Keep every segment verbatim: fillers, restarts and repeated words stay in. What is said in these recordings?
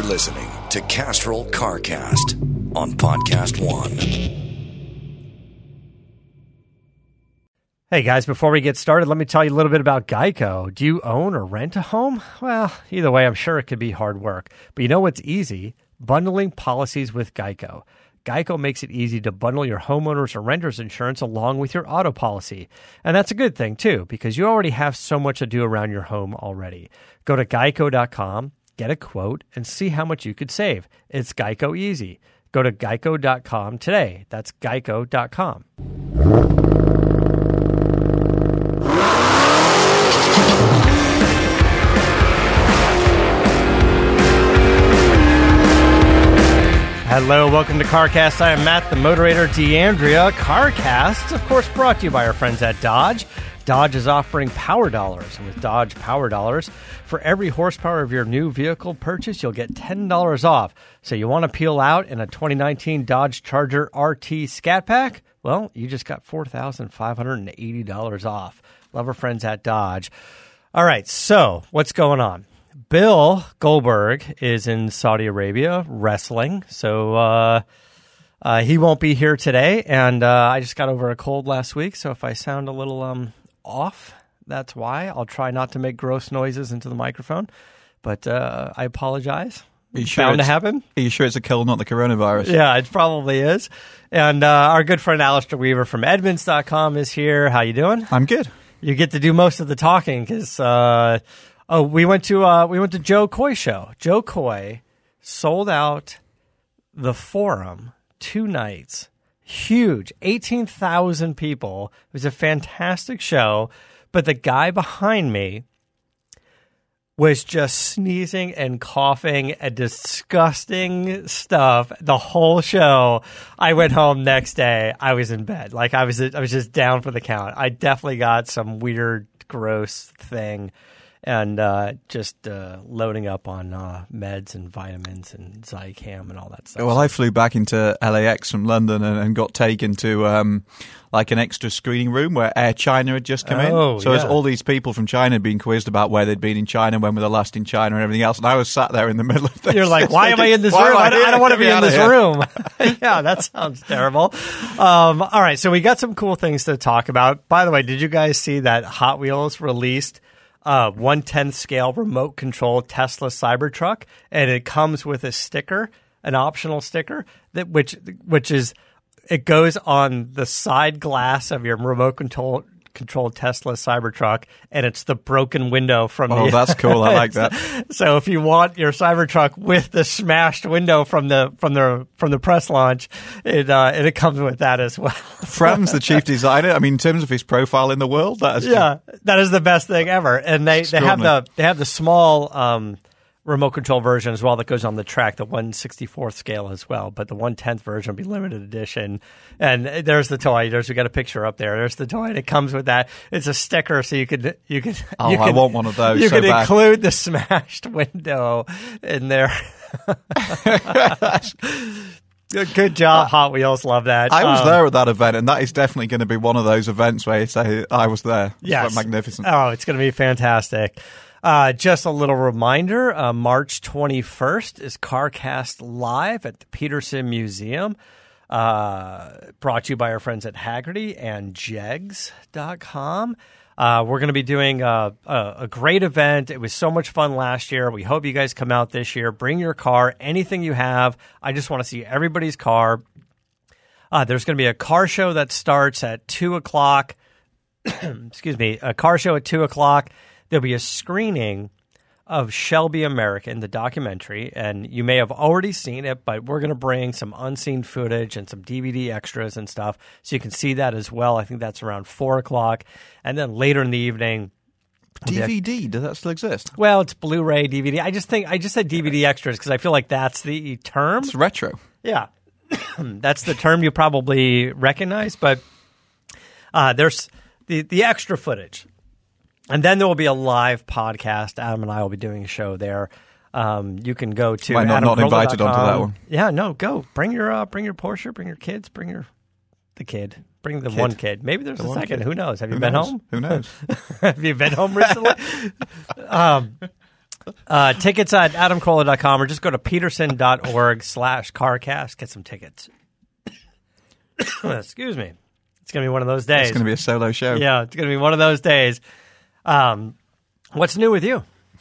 listening to Castrol CarCast on Podcast One. Hey guys, before we get started, let me tell you a little bit about Geico. Do you own or rent a home? Well, either way, I'm sure it could be hard work. But you know what's easy? Bundling policies with Geico. Geico makes it easy to bundle your homeowners or renters insurance along with your auto policy. And that's a good thing, too, because you already have so much to do around your home already. Go to geico dot com, get a quote, and see how much you could save. It's Geico easy. Go to geico dot com today. That's geico dot com. Hello, welcome to CarCast. I am Matt, the moderator, D'Andrea. CarCast, of course, brought to you by our friends at Dodge. Dodge is offering Power Dollars, and with Dodge Power Dollars, for every horsepower of your new vehicle purchase, you'll get ten dollars off. So you want to peel out in a twenty nineteen Dodge Charger R T Scat Pack? Well, you just got four thousand five hundred eighty dollars off. Love our friends at Dodge. All right, so what's going on? Bill Goldberg is in Saudi Arabia wrestling, so uh, uh, he won't be here today. And uh, I just got over a cold last week, so if I sound a little um, off, that's why. I'll try not to make gross noises into the microphone, but uh, I apologize. Are you sure bound to it's- happen. Are you sure it's a cold, not the coronavirus? Yeah, it probably is. And uh, our good friend Alistair Weaver from Edmunds dot com is here. How you doing? I'm good. You get to do most of the talking because uh, oh, we went to uh, we went to Joe Coy show. Joe Coy sold out the Forum two nights, huge, eighteen thousand people. It was a fantastic show, but the guy behind me was just sneezing and coughing and disgusting stuff the whole show. I went home next day. I was in bed. Like I was I was just down for the count. I definitely got some weird, gross thing and uh, just uh, loading up on uh, meds and vitamins and Zicam and all that stuff. Well, I flew back into L A X from London and, and got taken to um, like an extra screening room where Air China had just come Oh, in. So yeah. as all these people from China had been quizzed about where they'd been in China, when were the last in China and everything else, and I was sat there in the middle of this. You're like, why am I in this Why room? am I don't, here? I don't want to Get be me in out of this here. room. Yeah, that sounds terrible. Um, all right, so we got some cool things to talk about. By the way, did you guys see that Hot Wheels released uh, one-tenth scale remote control Tesla Cybertruck? And it comes with a sticker, an optional sticker, that which which is, it goes on the side glass of your remote control controlled Tesla Cybertruck, and it's the broken window from Oh, the... that's cool. I like that. So if you want your Cybertruck with the smashed window from the from the from the press launch, it uh, it comes with that as well. Fran's the chief designer. I mean, in terms of his profile in the world, that is Yeah, that is the best thing ever. And they, they have the they have the small um, remote control version as well that goes on the track, the one sixty-fourth scale as well. But the one-tenth version will be limited edition. And there's the toy. There's we got a picture up there. There's the toy, and it comes with that. It's a sticker, so you could you could. Oh, you I could, want one of those You so could bad. include the smashed window in there. Good, good job, Hot Wheels. Love that. I was Um, there at that event, and that is definitely going to be one of those events where you say, I was there. It's Yes. magnificent. Oh, it's going to be fantastic. Uh, just a little reminder, uh, March twenty-first is CarCast Live at the Peterson Museum, uh, brought to you by our friends at Haggerty and jegs dot com. Uh, we're going to be doing a, a, a great event. It was so much fun last year. We hope you guys come out this year. Bring your car, anything you have. I just want to see everybody's car. Uh, there's going to be a car show that starts at two o'clock. Excuse me, a car show at two o'clock. There'll be a screening of Shelby American, the documentary, and you may have already seen it, but we're going to bring some unseen footage and some D V D extras and stuff, so you can see that as well. I think that's around four o'clock. And then later in the evening... D V D, does that still exist? Well, it's Blu-ray, D V D. I just think I just said D V D extras because I feel like that's the term. It's retro. Yeah. That's the term you probably recognize, but uh, there's the, the extra footage. And then there will be a live podcast. Adam and I will be doing a show there. Um, you can go to Am I not, not invited onto that one? Yeah, no, go. Bring your uh, bring your Porsche, bring your kids, bring your the kid. Bring the Kid. one kid. Maybe there's The a one second. kid. Who knows? Have you Who been knows? home? Who knows? Have you been home recently? um, Uh, tickets at adam carolla dot com or just go to peterson dot org slash carcast. Get some tickets. Excuse me. It's going to be one of those days. It's going to be a solo show. Yeah, it's going to be one of those days. Um, what's new with you?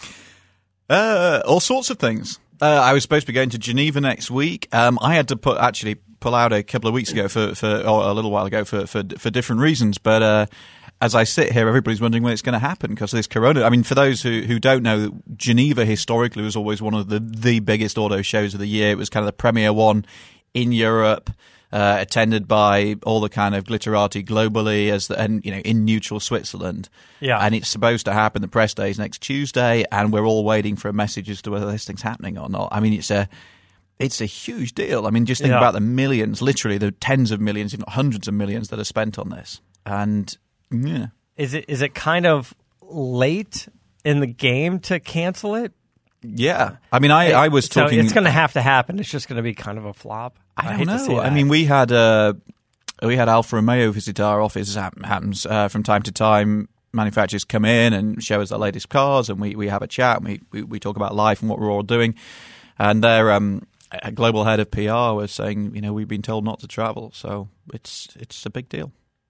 Uh, all sorts of things. Uh, I was supposed to be going to Geneva next week. Um, I had to put actually pull out a couple of weeks ago for, for or a little while ago for for, for different reasons. But uh, as I sit here, everybody's wondering when it's going to happen because of this Corona. I mean, for those who, who don't know, Geneva historically was always one of the the biggest auto shows of the year. It was kind of the premier one in Europe. Uh, attended by all the kind of glitterati globally, as the, and you know in neutral Switzerland. Yeah, and it's supposed to happen. The press day is next Tuesday, and we're all waiting for a message as to whether this thing's happening or not. I mean, it's a it's a huge deal. I mean, just think yeah. about the millions, literally the tens of millions, if not hundreds of millions, that are spent on this. And yeah, is it is it kind of late in the game to cancel it? Yeah, I mean, I, I was so talking. It's going to have to happen. It's just going to be kind of a flop. I, I don't know. I that. mean, we had uh, we had Alfa Romeo visit our office. It happens uh, from time to time. Manufacturers come in and show us their latest cars, and we, we have a chat. And we, we we talk about life and what we're all doing. And their um, a global head of P R was saying, you know, we've been told not to travel, so it's it's a big deal.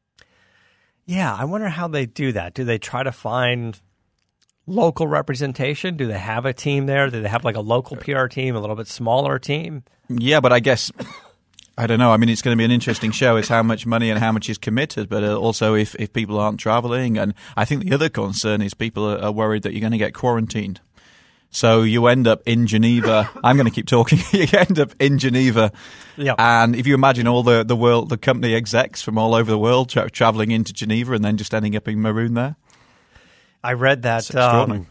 Yeah, I wonder how they do that. Do they try to find local representation? Do they have a team there? Do they have like a local P R team, a little bit smaller team? Yeah, but I guess, I don't know. I mean, it's going to be an interesting show. It's how much money and how much is committed, but also if, if people aren't traveling. And I think the other concern is people are, are worried that you're going to get quarantined. So you end up in Geneva. I'm going to keep talking. You end up in Geneva. Yep. And if you imagine all the, the world, the company execs from all over the world tra- traveling into Geneva and then just ending up in Maroon there. I read that um,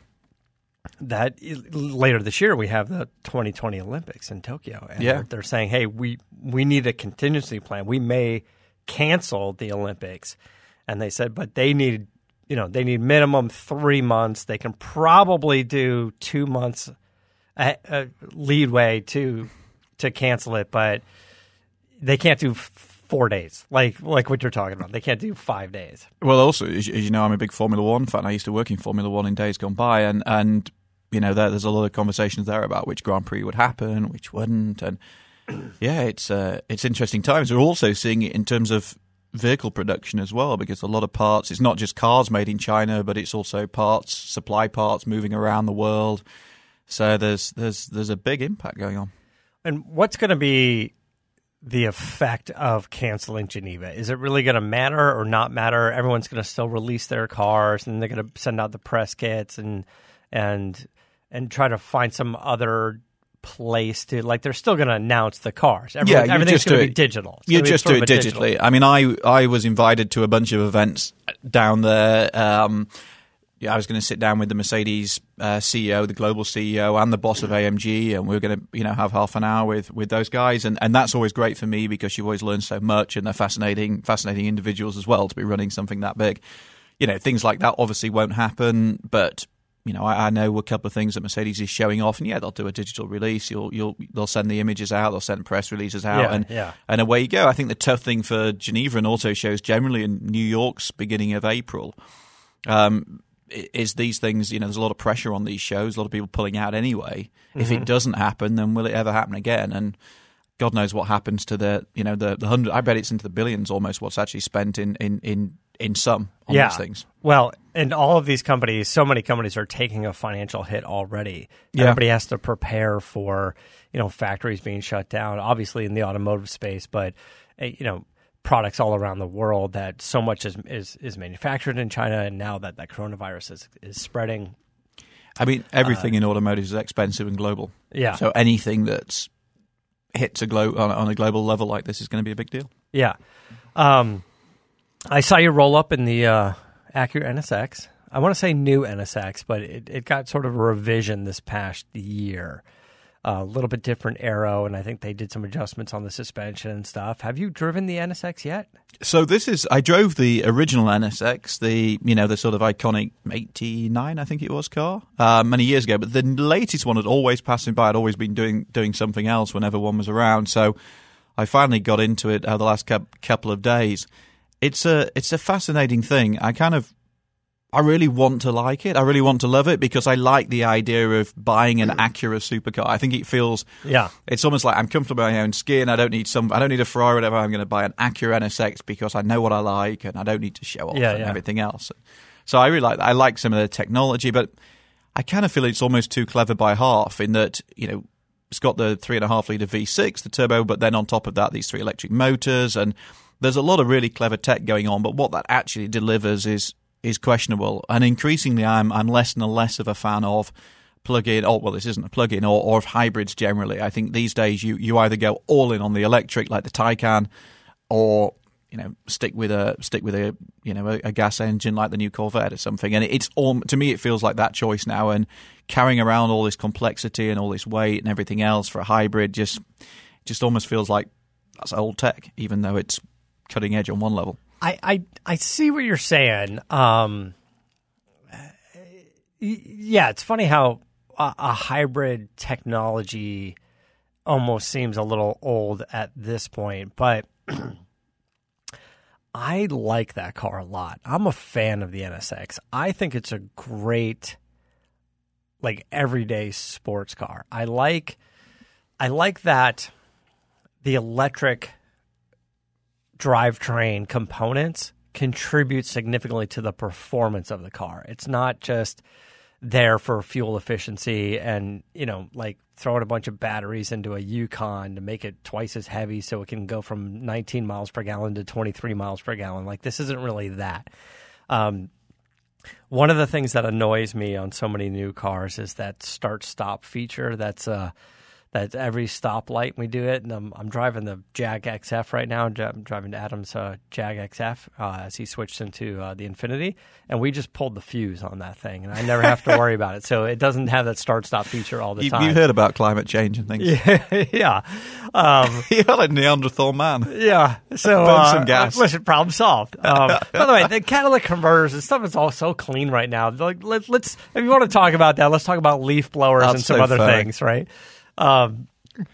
that later this year we have the twenty twenty Olympics in Tokyo, and yeah. they're, they're saying, "Hey, we we need a contingency plan. We may cancel the Olympics," and they said, "But they need, you know, they need minimum three months. They can probably do two months uh, uh, leadway to to cancel it, but they can't do." F- Four days, like like what you're talking about. They can't do five days. Well, also, as you know, I'm a big Formula One fan. I used to work in Formula One in days gone by, and, and you know, there, there's a lot of conversations there about which Grand Prix would happen, which wouldn't, and yeah, it's uh, it's interesting times. We're also seeing it in terms of vehicle production as well, because a lot of parts. It's not just cars made in China, but it's also parts, supply parts moving around the world. So there's there's there's a big impact going on. And what's going to be the effect of canceling Geneva? Is it really going to matter or not matter? Everyone's going to still release their cars, and they're going to send out the press kits and and and try to find some other place to, like, they're still going to announce the cars. Everyone, yeah, everything's going to be digital. You just do it digitally. Digital. I mean, I I was invited to a bunch of events down there. Um, Yeah, I was going to sit down with the Mercedes uh, C E O, the global C E O, and the boss of A M G, and we were going to, you know, have half an hour with, with those guys, and, and that's always great for me because you always learn so much, and they're fascinating, fascinating individuals as well to be running something that big. You know, things like that obviously won't happen, but you know, I, I know a couple of things that Mercedes is showing off, and yeah, they'll do a digital release. You'll, you'll, they'll send the images out, they'll send press releases out, yeah, and yeah. and away you go. I think the tough thing for Geneva and auto shows generally in New York's beginning of April. Um, is these things, you know, there's a lot of pressure on these shows, a lot of people pulling out anyway. Mm-hmm. If it doesn't happen, then will it ever happen again? And God knows what happens to the, you know, the, the hundred, I bet it's into the billions almost what's actually spent in, in, in, in sum on yeah. these things. Well, and all of these companies, so many companies are taking a financial hit already. Yeah. Everybody has to prepare for, you know, factories being shut down, obviously in the automotive space, but, you know, products all around the world that so much is, is, is manufactured in China, and now that that coronavirus is, is spreading. I mean, everything uh, in automotive is expensive and global. Yeah. So anything that's hits a glo- on, on a global level like this is going to be a big deal. Yeah. Um, I saw you roll up in the uh, Acura N S X. I want to say new N S X, but it, it got sort of a revision this past year. A uh, little bit different aero, and I think they did some adjustments on the suspension and stuff. Have you driven the N S X yet? So this is, I drove the original N S X, the, you know, the sort of iconic eighty-nine, I think it was, car, uh, many years ago. But the latest one had always passed me by. I'd always been doing doing something else whenever one was around. So I finally got into it uh, the last couple of days. It's a, it's a fascinating thing. I kind of, I really want to like it. I really want to love it because I like the idea of buying an Acura supercar. I think it feels, yeah, it's almost like I'm comfortable in my own skin. I don't need some, I don't need a Ferrari or whatever. I'm going to buy an Acura N S X because I know what I like and I don't need to show off yeah, and yeah. everything else. So I really like that. I like some of the technology, but I kind of feel it's almost too clever by half in that, you know, it's got the three and a half litre V six, the turbo, but then on top of that, these three electric motors, and there's a lot of really clever tech going on. But what that actually delivers is is questionable. And increasingly, I'm I'm less and less of a fan of plug-in. Oh, well, this isn't a plug-in, or, or of hybrids generally. I think these days you you either go all in on the electric, like the Taycan, or you know stick with a stick with a you know a, a gas engine like the new Corvette or something. And it's all, to me, it feels like that choice now. And carrying around all this complexity and all this weight and everything else for a hybrid just just almost feels like that's old tech, even though it's cutting edge on one level. I, I, I see what you're saying. Um, yeah, it's funny how a, a hybrid technology almost seems a little old at this point, but I like that car a lot. I'm a fan of the N S X. I think it's a great, like, everyday sports car. I like, I like that the electric drivetrain components contribute significantly to the performance of the car. It's not just there for fuel efficiency and, you know, like throwing a bunch of batteries into a Yukon to make it twice as heavy so it can go from nineteen miles per gallon to twenty-three miles per gallon. Like, this isn't really that. Um, one of the things that annoys me on so many new cars is that start-stop feature. That's uh, that every stoplight we do it. And I'm, I'm driving the Jag X F right now. I'm driving Adam's uh, Jag X F uh, as he switched into uh, the Infinity. And we just pulled the fuse on that thing. And I never have to worry about it. So it doesn't have that start-stop feature all the you, time. You heard about climate change and things. Yeah. yeah. Um, You're a Neanderthal man. Yeah. So, Burn uh, some gas. listen, problem solved. Um, by the way, the catalytic converters and stuff is all so clean right now. Like, let, let's, if you want to talk about that, let's talk about leaf blowers That's and some so other funny. things, right? Um,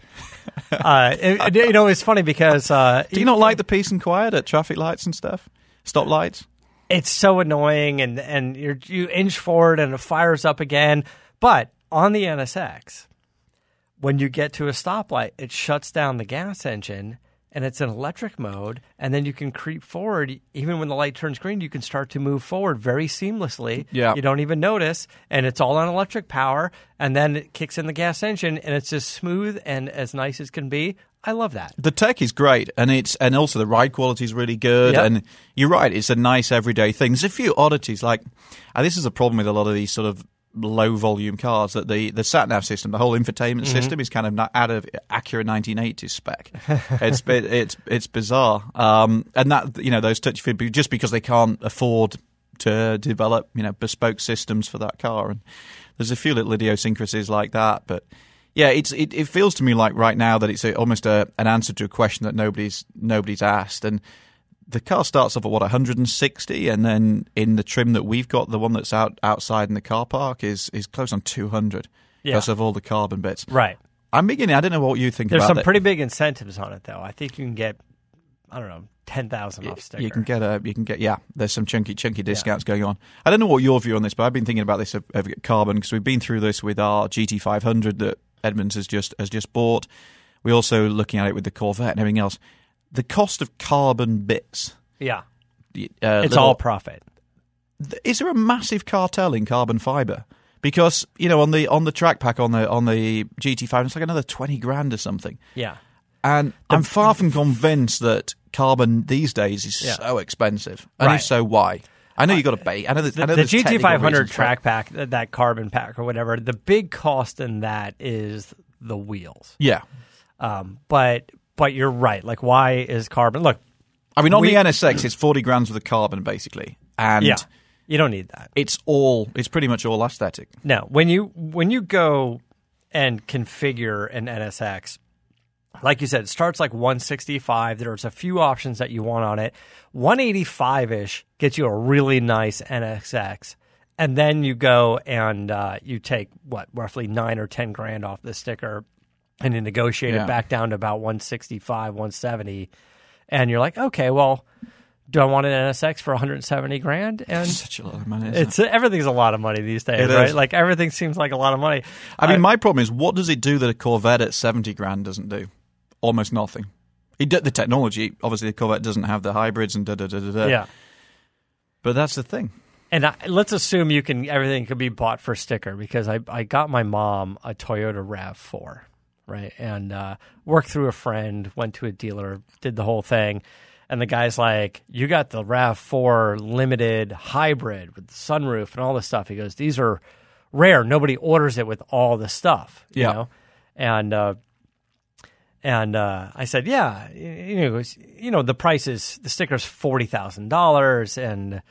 uh, it, you know, it's funny because uh, Do you not like the peace and quiet at traffic lights and stuff? Stop lights? it's so annoying, and and you're, you inch forward and it fires up again. But on the N S X, when you get to a stoplight, it shuts down the gas engine. And it's in electric mode, and then you can creep forward. Even when the light turns green, you can start to move forward very seamlessly. Yeah. You don't even notice, and it's all on electric power, and then it kicks in the gas engine, and it's as smooth and as nice as can be. I love that. The tech is great, and it's and also the ride quality is really good. Yep. And you're right, it's a nice everyday thing. There's a few oddities, like, and this is a problem with a lot of these sort of low volume cars, that the the sat nav system, the whole infotainment Mm-hmm. system, is kind of not out of Acura nineteen eighties spec. it's it, it's it's bizarre, um, and that you know those touch feed just because they can't afford to develop you know bespoke systems for that car, and there's a few little idiosyncrasies like that, but. Yeah, it's it, it feels to me like right now that it's a, almost a, an answer to a question that nobody's nobody's asked, and the car starts off at what one hundred sixty, and then in the trim that we've got, the one that's out outside in the car park is is close on two hundred Yeah. because of all the carbon bits. Right. I'm beginning. I don't know what you think There's about some that. pretty big incentives on it, though. I think you can get, I don't know, ten thousand off sticker. You can get a, you can get, yeah. There's some chunky, chunky discounts going on. I don't know what your view on this, but I've been thinking about this of, of carbon because we've been through this with our G T five hundred that Edmunds has just has just bought. We're also looking at it with the Corvette and everything else. The cost of carbon bits. Yeah. Uh, It's little- all profit. Is there a massive cartel in carbon fiber? Because you know, on the on the track pack on the on the G T five, it's like another twenty grand or something. Yeah. And I'm far from convinced that carbon these days is Yeah. so expensive. And Right. if so, why? I know you got to pay. I know, there's- I The, know the there's G T technical five hundred reasons for it. track pack, th- that carbon pack or whatever, the big cost in that is the wheels. Yeah, Um, but but you're right. Like, why is carbon? Look, I mean, on We- the N S X, it's forty grams worth of carbon basically, and yeah, you don't need that. it's all. It's pretty much all aesthetic. No, when you when you go and configure an N S X, like you said, it starts like one sixty-five. There's a few options that you want on it. one eighty-five-ish gets you a really nice N S X. And then you go and uh, you take, what, roughly nine or ten grand off the sticker and you negotiate Yeah. it back down to about one sixty-five, one seventy. And you're like, okay, well, do I want an N S X for one hundred seventy grand? And Such a lot of money. Isn't it's it? everything's a lot of money these days, It right? is. Like everything seems like a lot of money. I mean, Uh, my problem is, what does it do that a Corvette at seventy grand doesn't do? Almost nothing. It, d- the technology, obviously, the Corvette doesn't have the hybrids and da da da da da. yeah. But that's the thing. And I, let's assume you can everything can be bought for sticker because I, I got my mom a Toyota RAV four, right? And uh, worked through a friend, went to a dealer, did the whole thing. And the guy's like, you got the RAV four limited hybrid with the sunroof and all this stuff. He goes, these are rare. Nobody orders it with all the stuff, you Yeah. know? And uh, and uh, I said, yeah, you know, it was- you know, the price is, the sticker's forty thousand dollars and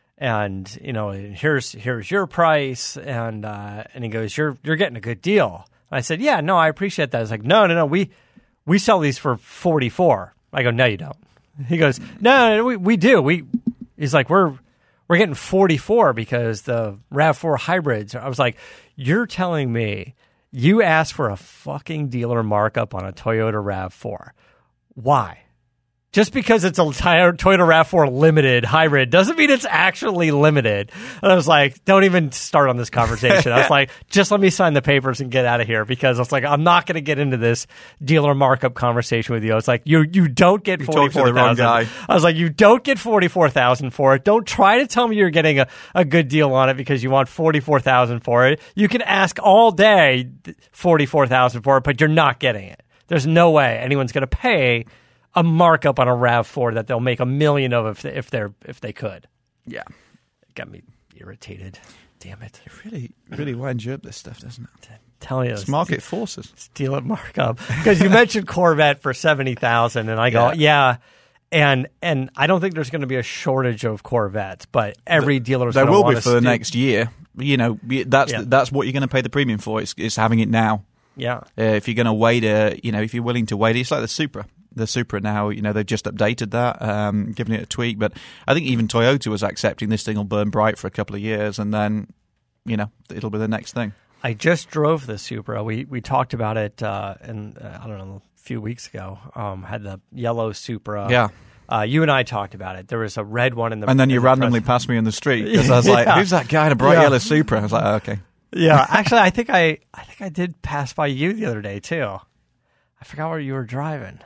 and you know, here's here's your price, and uh, and he goes, you're you're getting a good deal. I said, yeah, no, I appreciate that. He's like, no, no, no, we we sell these for forty-four. I go, no, you don't. He goes, no, no, we we do. We he's like, we're we're getting forty-four because the RAV four hybrids. I was like, you're telling me you asked for a fucking dealer markup on a Toyota RAV four? Why? Just because it's a Toyota RAV four limited hybrid doesn't mean it's actually limited. And I was like, don't even start on this conversation. I was like, just let me sign the papers and get out of here because I was like, I'm not going to get into this dealer markup conversation with you. I was like, you you don't get talked to the forty-four wrong thousand. guy. I was like, you don't get forty-four thousand for it. Don't try to tell me you're getting a, a good deal on it because you want forty-four thousand for it. You can ask all day forty-four thousand for it, but you're not getting it. There's no way anyone's going to pay a markup on a RAV four that they'll make a million of if they, if they're if they could. Yeah. It got me irritated. Damn it! It really, really winds you up, this stuff, doesn't it? Tell you, It's market forces. steal it markup because you mentioned Corvette for seventy thousand, and I go, yeah. Yeah. and and I don't think there's going to be a shortage of Corvettes, but every dealer is There gonna will be wanna for the stu- next year. You know, that's Yeah. that's what you're going to pay the premium for. It's, it's having it now. Yeah, Uh, if you're going to wait, a, you know, if you're willing to wait, it's like the Supra. The Supra now, you know, they've just updated that, um, giving it a tweak. But I think even Toyota was accepting this thing will burn bright for a couple of years, and then, you know, it'll be the next thing. I just drove the Supra. We we talked about it uh, in uh, I don't know a few weeks ago. Um, had the yellow Supra. Yeah. Uh, you and I talked about it. There was a red one in the And then in you the randomly press- passed me on the street because I was like, Yeah. "Who's that guy in a bright Yeah. yellow Supra?" I was like, oh, "Okay." Yeah, actually, I think I I think I did pass by you the other day too. I forgot where you were driving.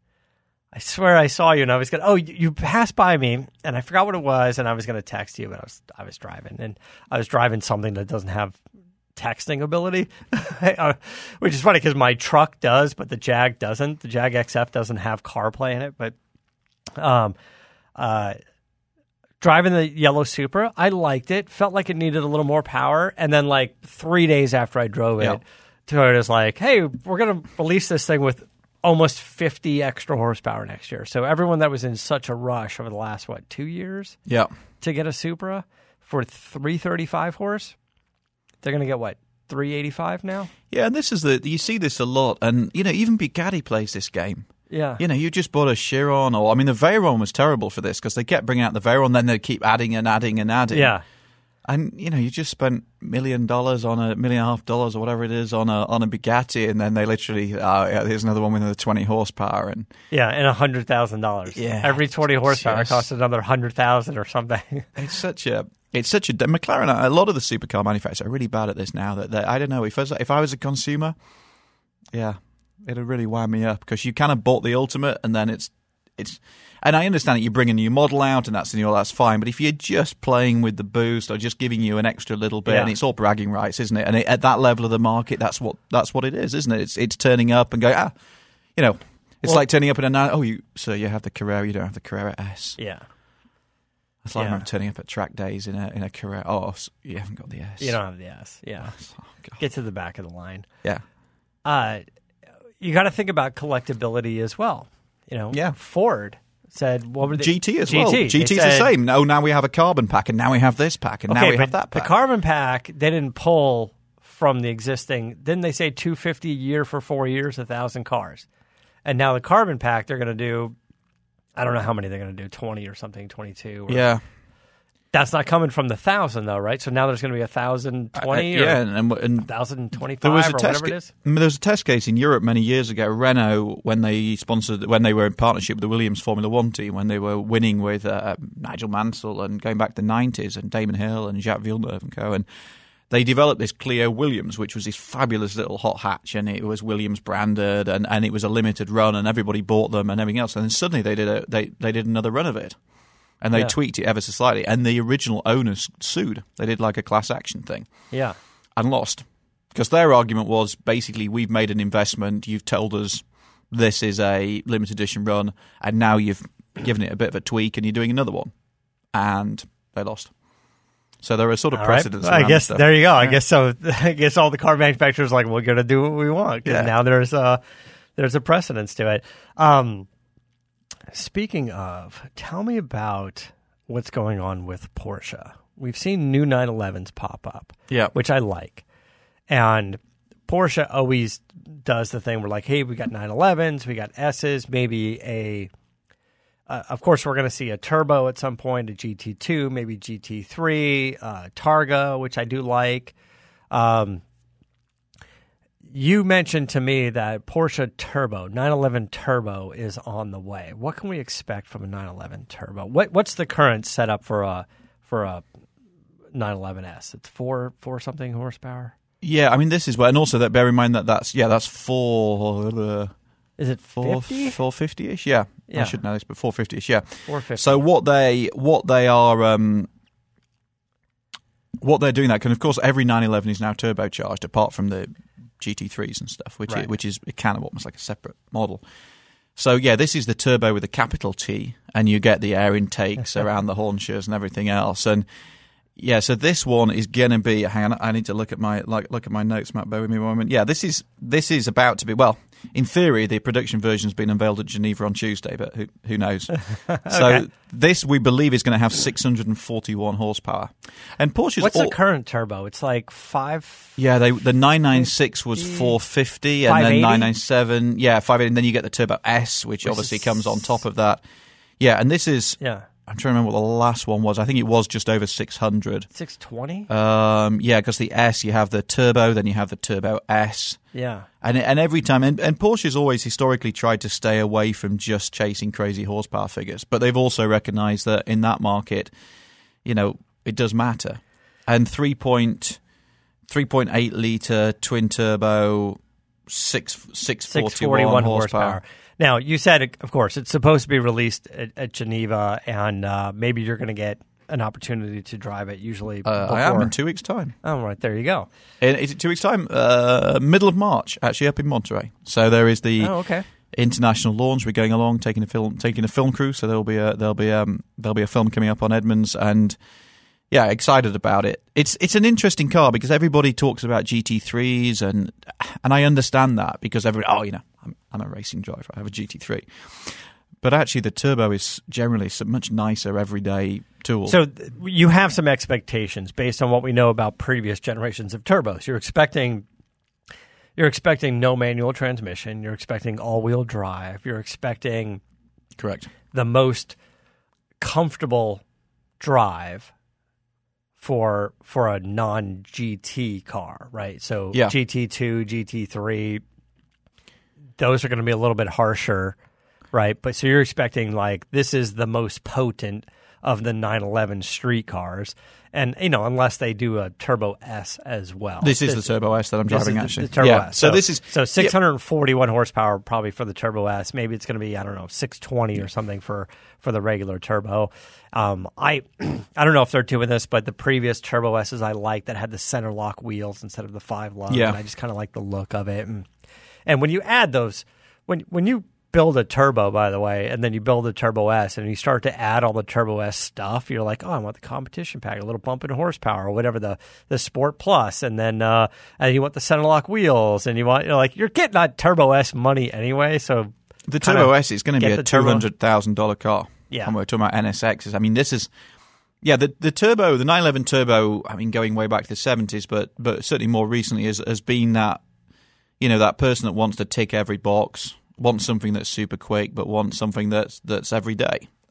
I swear I saw you, and I was gonna. Oh, you, you passed by me, and I forgot what it was, and I was gonna text you, but I was I was driving, and I was driving something that doesn't have texting ability, uh, which is funny because my truck does, but the Jag doesn't. The Jag X F doesn't have CarPlay in it, but um, uh. Driving the yellow Supra, I liked it. Felt like it needed a little more power. And then, like, three days after I drove it, Yeah. Toyota's like, hey, we're going to release this thing with almost fifty extra horsepower next year. So everyone that was in such a rush over the last, what, two years Yeah. to get a Supra for three thirty-five horse, they're going to get, what, three eighty-five now? Yeah, and this is the you see this a lot, and you know even Bugatti plays this game. Yeah. You know, you just bought a Chiron, or I mean, the Veyron was terrible for this because they kept bringing out the Veyron, then they keep adding and adding and adding. Yeah. And you know, you just spent million dollars on a million and a half dollars or whatever it is on a on a Bugatti, and then they literally, oh yeah, here's another one with another twenty horsepower, and Yeah, and one hundred thousand dollars. Yeah. Every twenty horsepower Yes. costs another one hundred thousand dollars or something. it's such a. It's such a McLaren. A lot of the supercar manufacturers are really bad at this now. That that- I don't know if I was, if I was a consumer, yeah, it'd really wind me up because you kind of bought the ultimate, and then it's it's. And I understand that you bring a new model out, and that's new. That's fine. But if you're just playing with the boost or just giving you an extra little bit, Yeah. and it's all bragging rights, isn't it? And it, at that level of the market, that's what that's what it is, isn't it? It's it's turning up and going, ah, you know, it's Well- like turning up in a nine. Oh, you so you have the Carrera, you don't have the Carrera S. Yeah. It's like I Yeah. remember turning up at track days in a in a Carrera. Oh, s- you haven't got the S. You don't have the S. Yeah. Oh, God. Get to the back of the line. Yeah. Uh, you got to think about collectability as well. You know, Yeah. Ford said, what were they? G T as G T. well. They G T's said- the same. No, now we have a carbon pack, and now we have this pack, and now Okay, we but have that pack. the carbon pack, they didn't pull from the existing. Didn't they say two hundred fifty a year for four years, one thousand cars? And now the carbon pack, they're going to do, I don't know how many they're going to do, twenty or something, twenty-two. Or, yeah. That's not coming from the thousand though, right? So now there's going to be a thousand twenty uh, or yeah, and, and thousand twenty-five there was a or test whatever it is. Ca- there was a test case in Europe many years ago. Renault, when they sponsored, when they were in partnership with the Williams Formula One team, when they were winning with uh, Nigel Mansell and going back to the nineties, and Damon Hill and Jacques Villeneuve and co. And they developed this Clio Williams, which was this fabulous little hot hatch, and it was Williams branded, and, and it was a limited run, and everybody bought them and everything else. And then suddenly they did a they they did another run of it. And they Yeah. tweaked it ever so slightly. And the original owners sued. They did like a class action thing. Yeah. And lost. Because their argument was basically, we've made an investment. You've told us this is a limited edition run. And now you've given it a bit of a tweak and you're doing another one. And they lost. So there are sort of All right. precedents. I around guess stuff. there you go. I Yeah. guess so. I guess all the car manufacturers are like, we're going to do what we want. 'Cause Yeah. now there's a, there's a precedence to it. Um, Speaking of, tell me about what's going on with Porsche. We've seen new nine elevens pop up, Yeah. which I like. And Porsche always does the thing where like, hey, we got nine elevens, we got S's, maybe a, uh, of course, we're going to see a turbo at some point, a G T two, maybe G T three, uh, Targa, which I do like. Um, You mentioned to me that Porsche Turbo, nine eleven Turbo, is on the way. What can we expect from a nine eleven Turbo? What What's the current setup for a for a nine eleven S? It's four four something horsepower. Yeah, I mean, this is where, and also that bear in mind that that's, yeah, that's four, uh, Is it four, fifty? four fifty-ish, yeah. Yeah. I should know this, but four fifty-ish, yeah. four fifty. So what they what they are um, what they're doing that, and of course every nine eleven is now turbocharged, apart from the G T threes and stuff, which Right. is, which is kind of almost like a separate model. So yeah, this is the turbo with a capital T, and you get the air intakes around the haunches and everything else. And yeah, so this one is gonna be. Hang on, I need to look at my like look at my notes, Matt. Bear with me a moment. Yeah, this is this is about to be. Well, in theory, the production version's been unveiled at Geneva on Tuesday, but who who knows? Okay. So this we believe is going to have six hundred forty-one horsepower. And Porsche's What's all, the current turbo? It's like five. yeah, they the nine ninety-six was four fifty, and five eighty? then nine ninety-seven, yeah, five eighty, and then you get the Turbo S, which, Which obviously is- comes on top of that. Yeah, and this is. Yeah, I'm trying to remember what the last one was. I think it was just over six hundred. six twenty. Um, yeah, because the S, you have the Turbo, then you have the Turbo S. Yeah, And and every time, and, and Porsche's always historically tried to stay away from just chasing crazy horsepower figures, but they've also recognised that in that market, you know, it does matter. And three point eight litre twin turbo, six six six forty forty one one horsepower. horsepower. Now you said, of course, it's supposed to be released at, at Geneva, and uh, maybe you're going to get an opportunity to drive it. Usually, Uh, before. I am in two weeks' time. Oh, right, there you go. In, is it two weeks' time? Uh, middle of March, actually, up in Monterey. So there is the Oh, okay. international launch. We're going along, taking a film, taking a film crew. So there'll be a there'll be um there'll be a film coming up on Edmunds, and yeah, excited about it. It's it's an interesting car because everybody talks about G T threes, and and I understand that because every oh you know I'm I'm a racing driver. I have a G T three. But actually, the turbo is generally a much nicer everyday tool. So th- you have some expectations based on what we know about previous generations of turbos. You're expecting you're expecting no manual transmission. You're expecting all-wheel drive. You're expecting Correct. the most comfortable drive for for a non-G T car, right? So Yeah. G T two, G T three, those are going to be a little bit harsher, right? But so you're expecting like this is the most potent of the nine eleven street cars, and you know unless they do a Turbo S as well. This is the Turbo S that I'm This driving, is the- actually. the Turbo yeah. S. So, this is so six hundred forty-one horsepower probably for the Turbo S. Maybe it's going to be I don't know six twenty or something for, for the regular Turbo. Um, I I don't know if they're doing this, but the previous Turbo S's I liked that had the center lock wheels instead of the five lug. Yeah. And I just kind of like the look of it. And, and when you add those, when when you build a turbo, by the way, and then you build a Turbo S, and you start to add all the Turbo S stuff, you're like, oh, I want the competition pack, a little bump in horsepower, or whatever the the Sport Plus, and then uh, and you want the center lock wheels, and you want you know, like you're getting that Turbo S money anyway. So the kinda Turbo S is going to get be a the two turbo- hundred thousand dollar car. Yeah. And we're talking about N S Xs. I mean, this is yeah the the turbo, the nine eleven Turbo. I mean, going way back to the seventies, but but certainly more recently has has been that you know that person that wants to tick every box. Want something that's super quick, but want something that's that's every day.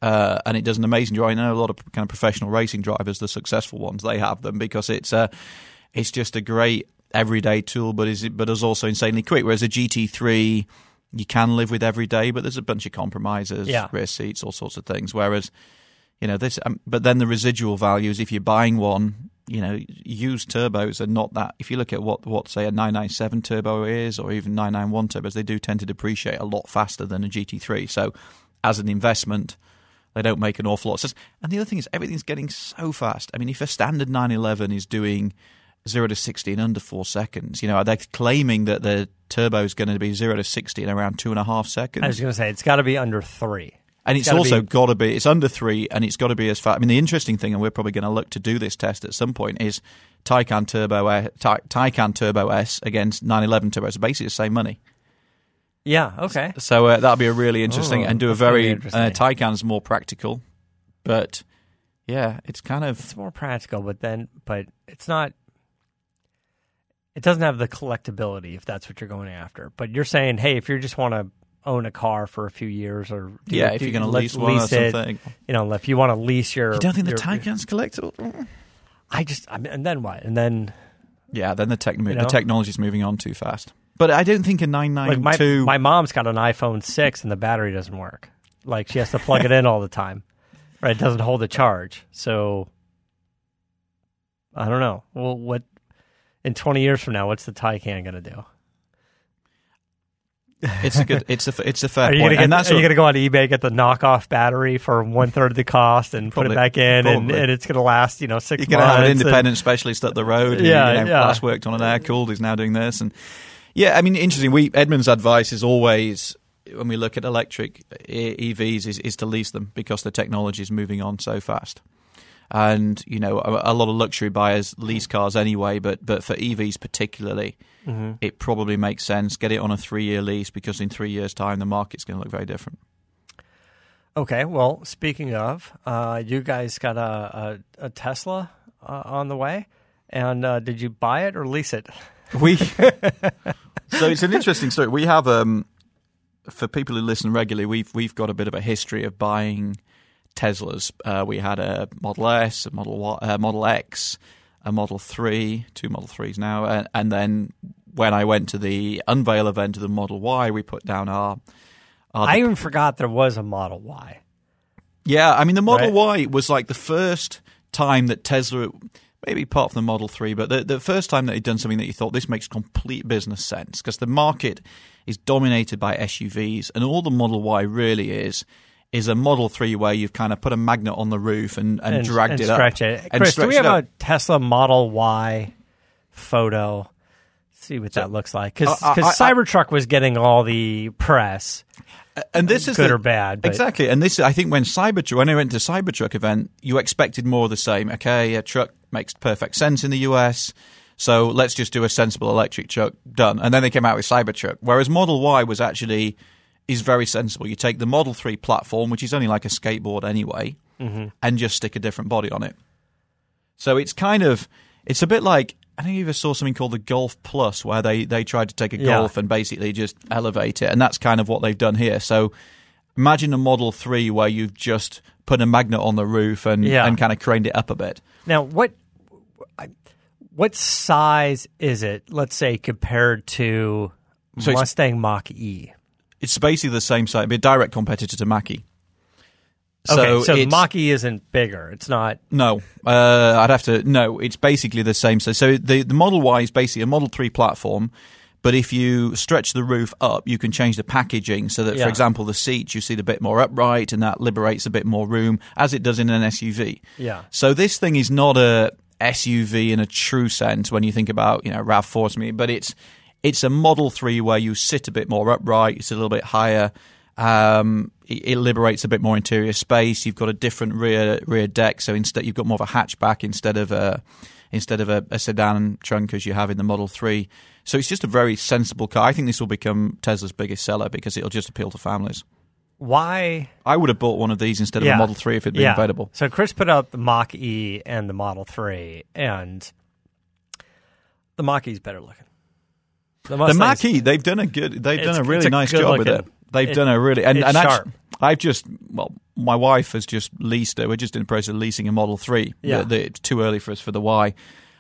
uh, and it does an amazing job. I know a lot of kind of professional racing drivers, the successful ones, they have them because it's uh, it's just a great everyday tool, but is but is also insanely quick. Whereas a G T three, you can live with every day, but there's a bunch of compromises, yeah. rear seats, all sorts of things. Whereas, you know, this, um, but then the residual values, if you're buying one, you know, used turbos are not that. If you look at what, what say a nine ninety-seven turbo is, or even nine ninety-one turbos, they do tend to depreciate a lot faster than a G T three. So, as an investment, they don't make an awful lot of sense. And the other thing is, everything's getting so fast. I mean, if a standard nine eleven is doing zero to sixty in under four seconds, you know, they're claiming that the turbo is going to be zero to sixty in around two and a half seconds. I was going to say it's got to be under three. And it's, it's also got to be, it's under three, and it's got to be as fast. I mean, the interesting thing, and we're probably going to look to do this test at some point, is Taycan Turbo, Tay- Taycan Turbo S against nine eleven turbos. Basically the same money. Yeah, okay. So uh, that'll be a really interesting, oh, and do a very, uh, interesting. Taycan's more practical, but yeah, it's kind of. It's more practical, but then, but it's not, it doesn't have the collectability if that's what you're going after. But you're saying, hey, if you just want to own a car for a few years, or do, yeah, do, if you're going to lease, lease one lease or it, something, you know, if you want to lease your, you don't think your, the Taycan's collectible? I just, I mean, and then what? And then, yeah, then the tech, you know? the technology's moving on too fast. But I don't think a nine ninety-two. Like my, my mom's got an iPhone six and the battery doesn't work. Like she has to plug it in all the time, right? It doesn't hold a charge. So I don't know. Well, what in twenty years from now, what's the Taycan going to do? It's a good. It's a. It's a fair are you point. Gonna and get, that's are what, you going to go on eBay, get the knockoff battery for one third of the cost, and Probably, put it back in, and, and it's going to last, you know, six You're months? You're going to have an and, independent specialist up the road. Who, yeah, you know, yeah. last worked on an air cooled. He's now doing this, and yeah, I mean, interesting. We Edmund's advice is always, when we look at electric E Vs, is, is to lease them because the technology is moving on so fast. And, you know, a, a lot of luxury buyers lease cars anyway, but but for E Vs particularly, mm-hmm. it probably makes sense. Get it on a three-year lease because in three years' time, the market's going to look very different. Okay, well, speaking of, uh, you guys got a, a, a Tesla uh, on the way, and uh, did you buy it or lease it? We So it's an interesting story. We have, um, for people who listen regularly, we've we've got a bit of a history of buying Teslas. Uh, we had a Model S, a Model y, uh, Model X, a Model three, two Model threes now, and, and then when I went to the unveil event of the Model Y, we put down our. our I even forgot there was a Model Y. Yeah, I mean the Model right? Y was like the first time that Tesla, maybe apart from the Model three, but the, the first time that they'd done something that you thought this makes complete business sense because the market is dominated by S U Vs, and all the Model Y really is. is a Model three where you've kind of put a magnet on the roof and, and, and dragged and it stretch up. It. And Chris, do we stretch have it a up. Tesla Model Y photo? Let's see what So, that looks like. Because uh, I- I- Cybertruck was getting all the press, And this is good the, or bad. But exactly. And this, I think, when Cybertruck, when I went to Cybertruck event, you expected more of the same. Okay, a truck makes perfect sense in the U S, so let's just do a sensible electric truck. Done. And then they came out with Cybertruck, whereas Model Y was actually is very sensible. You take the Model three platform, which is only like a skateboard anyway, mm-hmm. and just stick a different body on it. So it's kind of, it's a bit like, I think you ever saw something called the Golf Plus, where they, they tried to take a Yeah. Golf and basically just elevate it, and that's kind of what they've done here. So imagine a Model three where you've just put a magnet on the roof and, Yeah. and kind of craned it up a bit. now, what what size is it? Let's say compared to So it's- Mustang Mach-E. It's basically the same size, it'd be a direct competitor to Mach-E. Okay, so it's- Mach-E isn't bigger. It's not. No, uh, I'd have to. No, it's basically the same. So, so the the Model Y is basically a Model three platform, but if you stretch the roof up, you can change the packaging so that, Yeah. for example, the seats you see it a bit more upright, and that liberates a bit more room, as it does in an S U V. Yeah. So this thing is not a S U V in a true sense when you think about, you know, RAV four to me, but it's it's a Model three where you sit a bit more upright, you sit a little bit higher. Um, it, it liberates a bit more interior space. You've got a different rear rear deck, so instead you've got more of a hatchback instead of a instead of a, a sedan trunk as you have in the Model three. So it's just a very sensible car. I think this will become Tesla's biggest seller because it'll just appeal to families. Why? I would have bought one of these instead of Yeah. a Model three if it'd been Yeah. available. So Chris put up the Mach-E and the Model three, and the Mach-E's better looking. The, The Mustang's- Mach-E, they've done a good, they've It's- done a it's really a nice good job with looking- it. They've it- done a really, and, it's and sharp. actually, I've just, well, my wife has just leased it. We're just in the process of leasing a Model three. Yeah. The, the, it's too early for us for the Y.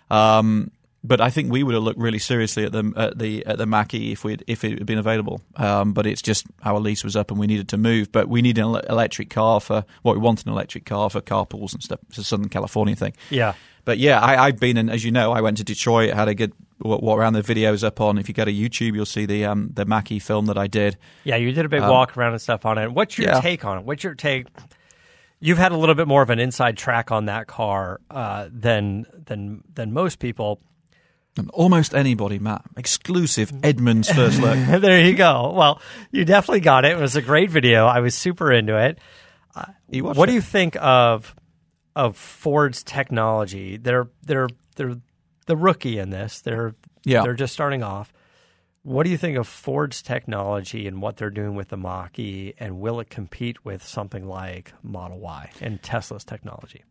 Um, but I think we would have looked really seriously at the at the at the Mach-E if we if it had been available. Um, but it's just our lease was up and we needed to move. But we need an electric car for what well, we want an electric car for carpools and stuff. It's a Southern California thing. Yeah. But yeah, I, I've been in, as you know, I went to Detroit, had a good what, what around the videos up on. If you go to YouTube, you'll see the um, the Mach-E film that I did. Yeah, you did a big um, walk around and stuff on it. What's your yeah. take on it? What's your take? You've had a little bit more of an inside track on that car uh, than than than most people. And almost anybody, Matt. Exclusive Edmunds first look. There you go. Well, you definitely got it. It was a great video. I was super into it. Uh, what it? do you think of of Ford's technology? They're they're they're the rookie in this. They're yeah. they're just starting off. What do you think of Ford's technology and what they're doing with the Mach-E, and will it compete with something like Model Y and Tesla's technology?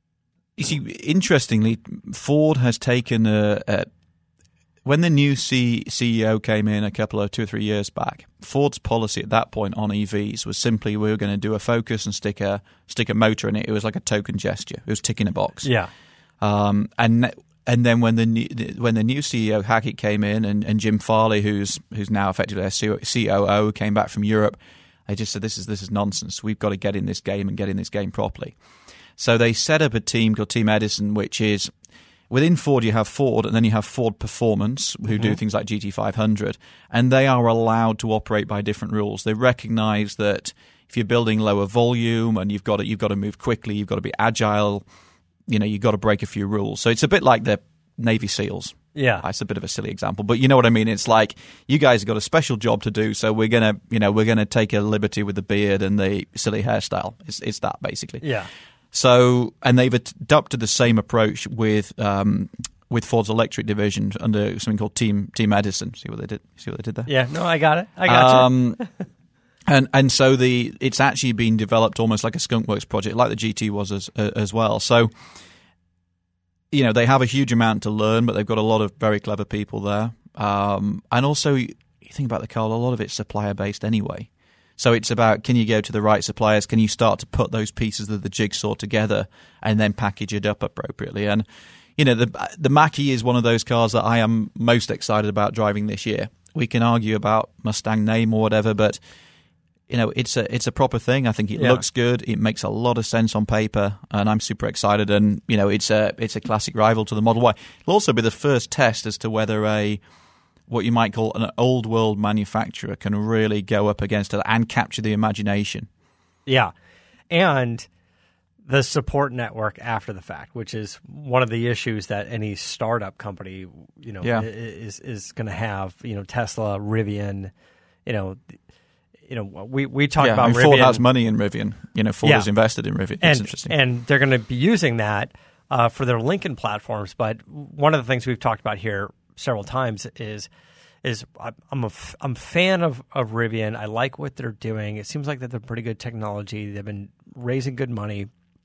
You see, interestingly, Ford has taken a, a when the new C, CEO came in a couple of two or three years back. Ford's policy at that point on E Vs was simply we were going to do a Focus and stick a stick a motor in it. It was like a token gesture. It was ticking a box. Yeah, um, and and then when the new, when the new C E O Hackett came in and, and Jim Farley, who's who's now effectively a C O O, came back from Europe, they just said this is this is nonsense. We've got to get in this game and get in this game properly. So they set up a team called Team Edison, which is within Ford you have Ford and then you have Ford Performance, who mm-hmm. do things like G T five hundred, and they are allowed to operate by different rules. They recognize that if you're building lower volume and you've got to, you've got to move quickly, you've got to be agile, you know, you've got to break a few rules. So it's a bit like the Navy SEALs. Yeah. It's a bit of a silly example, but you know what I mean? It's like you guys have got a special job to do, so we're going to, you know, we're going to take a liberty with the beard and the silly hairstyle. It's it's that basically. Yeah. So, and they've adopted the same approach with um, with Ford's electric division under something called Team Team Edison. See what they did? See what they did there? Yeah, no, I got it. I got um, you. and and so the it's actually been developed almost like a skunkworks project, like the G T was as uh, as well. So, you know, they have a huge amount to learn, but they've got a lot of very clever people there. Um, and also, you think about the car, a lot of it's supplier based anyway. So it's about, can you go to the right suppliers? Can you start to put those pieces of the jigsaw together and then package it up appropriately? And, you know, the the Mach-E is one of those cars that I am most excited about driving this year. We can argue about Mustang name or whatever, but, you know, it's a it's a proper thing. I think it yeah. looks good. It makes a lot of sense on paper, and I'm super excited. And, you know, it's a it's a classic rival to the Model Y. It'll also be the first test as to whether a what you might call an old world manufacturer can really go up against it and capture the imagination. Yeah. And the support network after the fact, which is one of the issues that any startup company, you know, yeah. is is going to have, you know, Tesla, Rivian, you know, you know, we, we talk yeah, about I mean, Rivian. Ford has money in Rivian. You know, Ford yeah. has invested in Rivian. And, it's interesting. And they're going to be using that uh, for their Lincoln platforms. But one of the things we've talked about here several times is is I'm a I'm a fan of, of Rivian. I like what they're doing. It seems like that they're pretty good technology. They've been raising good money.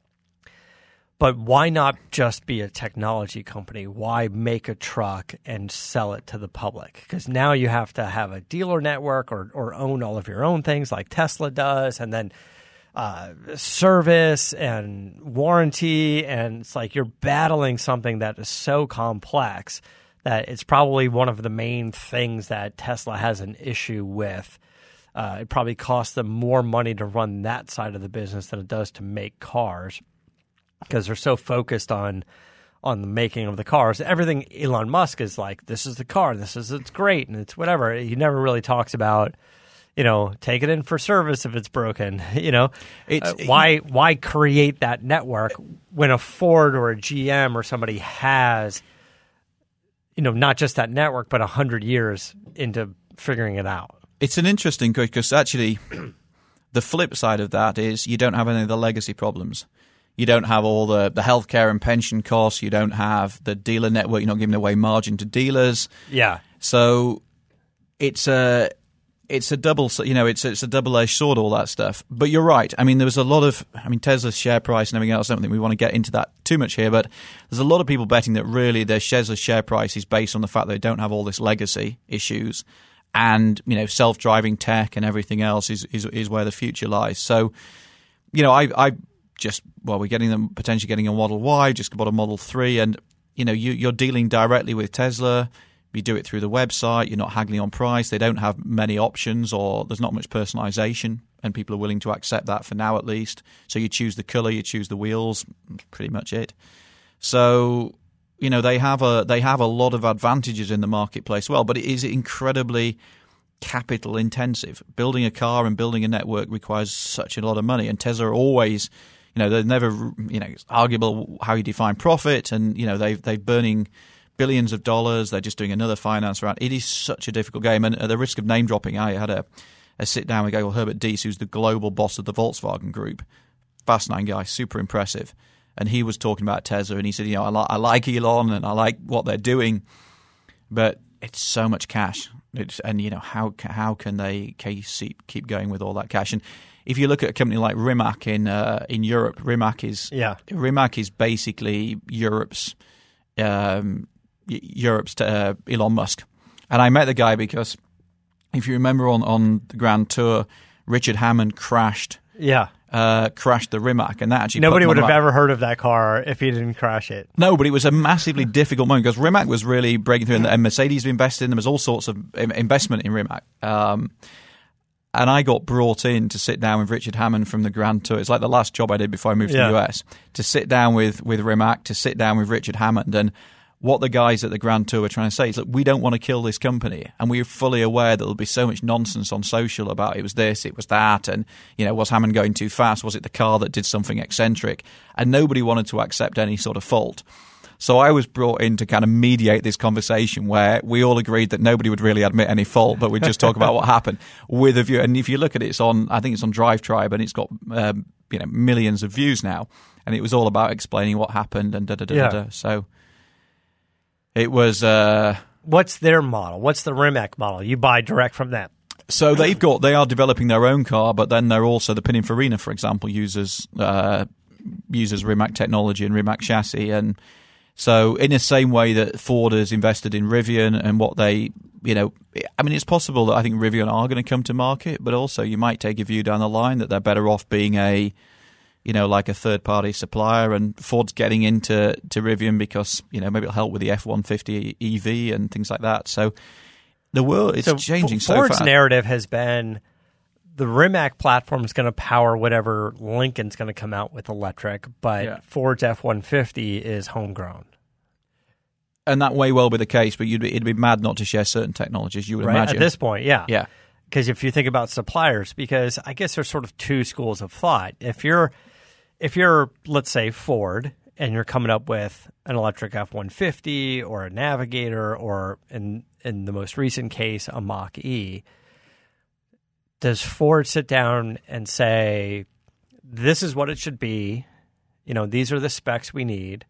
But why not just be a technology company? Why make a truck and sell it to the public? Because now you have to have a dealer network or or own all of your own things like Tesla does, and then uh, service and warranty. And it's like you're battling something that is so complex that it's probably one of the main things that Tesla has an issue with. Uh, it probably costs them more money to run that side of the business than it does to make cars because they're so focused on on the making of the cars. Everything Elon Musk is like, this is the car, this is it's great, and it's whatever. He never really talks about, you know, take it in for service if it's broken. You know, it's, uh, why why create that network when a Ford or a G M or somebody has, you know, not just that network, but a hundred years into figuring it out. It's an interesting question because actually the flip side of that is you don't have any of the legacy problems. You don't have all the, the healthcare and pension costs. You don't have the dealer network. You're not giving away margin to dealers. Yeah. So it's a it's a double you know it's it's a double edged sword, all that stuff. But you're right. I mean, there was a lot of I mean Tesla's share price and everything else. I don't think we want to get into that too much here, but there's a lot of people betting that really their Tesla's share price is based on the fact they don't have all this legacy issues, and you know, self-driving tech and everything else is is, is where the future lies. So, you know, I I just well, we're getting them potentially getting a Model Y, just bought a Model three, and you know, you, you're dealing directly with Tesla. You do it through the website. You're not haggling on price. They don't have many options, or there's not much personalization, and people are willing to accept that for now at least. So you choose the color, you choose the wheels, pretty much it. So, you know, they have a they have a lot of advantages in the marketplace. Well, but it is incredibly capital intensive. Building a car and building a network requires such a lot of money, and Tesla are always, you know, they're never, you know, it's arguable how you define profit, and you know, they they're burning billions of dollars. They're just doing another finance round. It is such a difficult game. And at the risk of name dropping, I had a, a sit down with a guy called Herbert Diess, who's the global boss of the Volkswagen Group. Fascinating guy, super impressive. And he was talking about Tesla, and he said, you know, I, li- I like Elon and I like what they're doing, but it's so much cash. It's, and, you know, how how can they keep, keep going with all that cash? And if you look at a company like Rimac in uh, in Europe, Rimac is yeah. Rimac is basically Europe's um, Europe's uh, Elon Musk. And I met the guy because if you remember on, on the Grand Tour, Richard Hammond crashed Yeah. uh, crashed the Rimac, and that actually Nobody put would them have on the map. ever heard of that car if he didn't crash it. No, but it was a massively difficult moment because Rimac was really breaking through, and, and Mercedes invested in them. There was all sorts of investment in Rimac. Um, and I got brought in to sit down with Richard Hammond from the Grand Tour. It's like the last job I did before I moved Yeah. to the U S. To sit down with, with Rimac, to sit down with Richard Hammond, and what the guys at the Grand Tour were trying to say is, look, we don't want to kill this company, and we're fully aware that there'll be so much nonsense on social about it was this, it was that, and, you know, was Hammond going too fast? Was it the car that did something eccentric? And nobody wanted to accept any sort of fault. So I was brought in to kind of mediate this conversation where we all agreed that nobody would really admit any fault, but we'd just talk about what happened with a view. And if you look at it, it's on, I think it's on Drive Tribe, and it's got um, you know, millions of views now. And it was all about explaining what happened and da da da Yeah. da. So it was. Uh, What's their model? What's the Rimac model? You buy direct from them. So they've got, they are developing their own car, but then they're also, the Pininfarina, for example, uses uh, uses Rimac technology and Rimac chassis. And so in the same way that Ford has invested in Rivian and what they, you know, I mean, it's possible that I think Rivian are going to come to market, but also you might take a view down the line that they're better off being a, you know, like a third-party supplier, and Ford's getting into to Rivian because, you know, maybe it'll help with the F one fifty E V and things like that. So the world is So changing F- so Ford's fast. narrative has been the Rimac platform is going to power whatever Lincoln's going to come out with electric, but Yeah. Ford's F one fifty is homegrown. And that may well be the case, but you'd be, it'd be mad not to share certain technologies, you would Right? imagine. At this point, yeah. yeah. Because if you think about suppliers, because I guess there's sort of two schools of thought. If you're, if you're, let's say, Ford, and you're coming up with an electric F one fifty or a Navigator, or in in the most recent case, a Mach-E, does Ford sit down and say, this is what it should be, you know, these are the specs we need?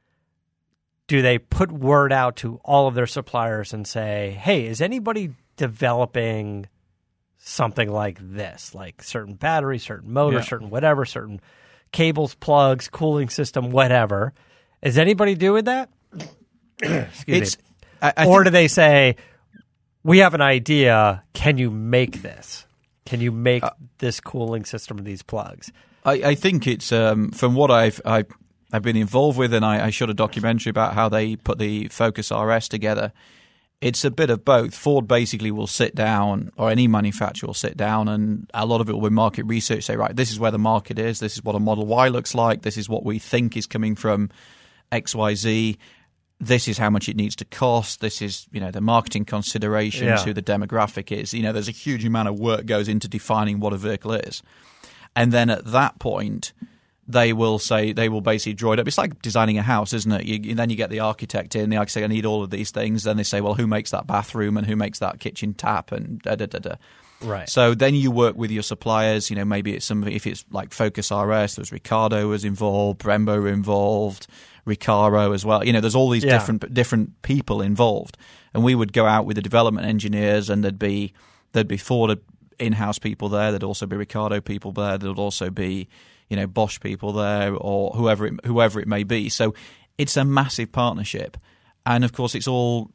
Do they put word out to all of their suppliers and say, hey, is anybody developing something like this, like certain battery, certain motor, Yeah. certain whatever, certain cables, plugs, cooling system, whatever? Is anybody doing that? Excuse It's, me. I, I Or think, do they say, we have an idea, can you make this? Can you make Uh, this cooling system of these plugs? I, I think it's, um, from what I've, I've, I've been involved with, and I, I shot a documentary about how they put the Focus R S together. It's a bit of both. Ford basically will sit down, or any manufacturer will sit down, and a lot of it will be market research, say, right, this is where the market is, this is what a Model Y looks like, this is what we think is coming from X Y Z, this is how much it needs to cost, this is, you know, the marketing considerations, Yeah. who the demographic is. You know, there's a huge amount of work goes into defining what a vehicle is. And then at that point, they will say, they will basically draw it up. It's like designing a house, isn't it? You, then you get the architect in, the architect say, I need all of these things. Then they say, well, who makes that bathroom and who makes that kitchen tap and da da da da. Right. So then you work with your suppliers. You know, maybe it's some, if it's like Focus R S, there's Ricardo was involved, Brembo were involved, Recaro as well. You know, there's all these Yeah. different different people involved. And we would go out with the development engineers, and there'd be there'd be Ford in-house people there. There'd also be Ricardo people there. There'd also be, you know, Bosch people there, or whoever it, whoever it may be. So it's a massive partnership, and of course it's all,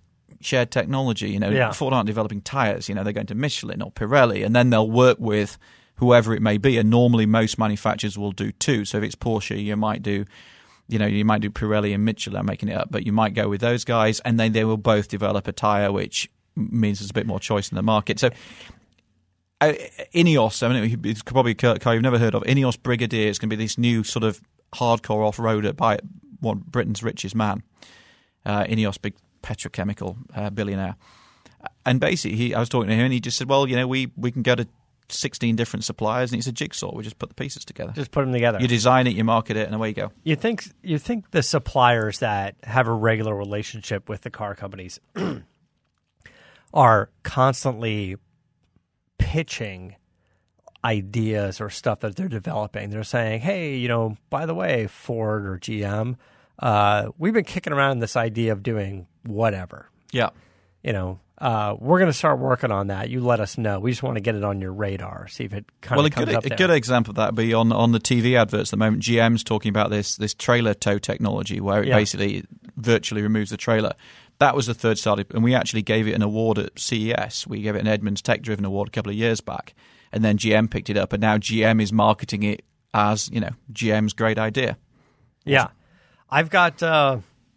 shared technology. You know, Yeah. Ford aren't developing tires. You know, they're going to Michelin or Pirelli, and then they'll work with whoever it may be. And normally, most manufacturers will do two. So if it's Porsche, you might do, you know, you might do Pirelli and Michelin. I'm making it up, but you might go with those guys, and then they will both develop a tire, which means there's a bit more choice in the market. So. Uh, Ineos, I mean, it's probably a car you've never heard of. Ineos Brigadier is going to be this new sort of hardcore off-roader by one Britain's richest man. Uh, Ineos, big petrochemical uh, billionaire. And basically, he, I was talking to him, and he just said, well, you know, we, we can go to sixteen different suppliers, and it's a jigsaw. We just put the pieces together. Just put them together. You design it, you market it, and away you go. You think you think the suppliers that have a regular relationship with the car companies are constantly pitching ideas or stuff that they're developing. They're saying, hey, you know, by the way, Ford or G M, uh, we've been kicking around this idea of doing whatever. Yeah. You know, uh, we're going to start working on that. You let us know. We just want to get it on your radar, see if it kind well, of a comes good, up a there. good example of that would be on, on the T V adverts at the moment. G M's talking about this this trailer tow technology where it Yeah. basically virtually removes the trailer. That was the third startup, and we actually gave it an award at C E S. We gave it an Edmunds Tech Driven Award a couple of years back, and then G M picked it up, and now G M is marketing it as, you know, G M's great idea. Yeah. I've got uh,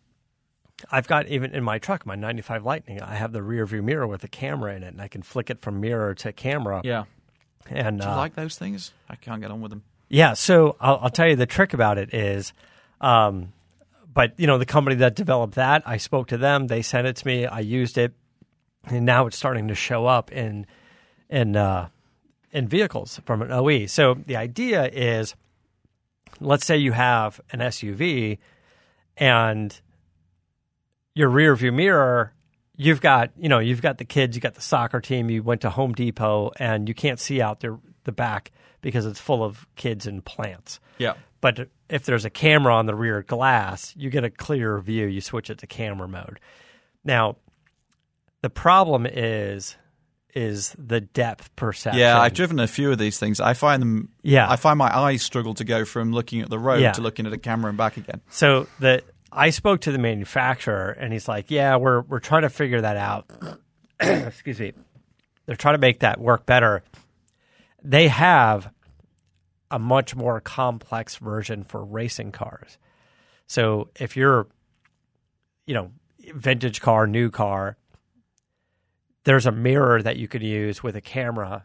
I've got even in my truck, my ninety-five Lightning, I have the rear view mirror with a camera in it, and I can flick it from mirror to camera. Yeah. And Do you uh, like those things? I can't get on with them. yeah, so I'll, I'll tell you the trick about it is, um, but you know, the company that developed that, I spoke to them, they sent it to me, I used it, and now it's starting to show up in in uh, in vehicles from an O E. So the idea is, let's say you have an S U V, and your rear view mirror, you've got, you know, you've got the kids, you got the soccer team, you went to Home Depot, and you can't see out the the back because it's full of kids and plants. Yeah. But if there's a camera on the rear glass, you get a clearer view. You switch it to camera mode. Now, the problem is is the depth perception. Yeah, I've driven a few of these things. I find them. Yeah. I find my eyes struggle to go from looking at the road Yeah. to looking at a camera and back again. So the I spoke to the manufacturer, and he's like, "Yeah, we're we're trying to figure that out." Excuse me. They're trying to make that work better. They have a much more complex version for racing cars. So if you're, you know, vintage car, new car, there's a mirror that you could use with a camera,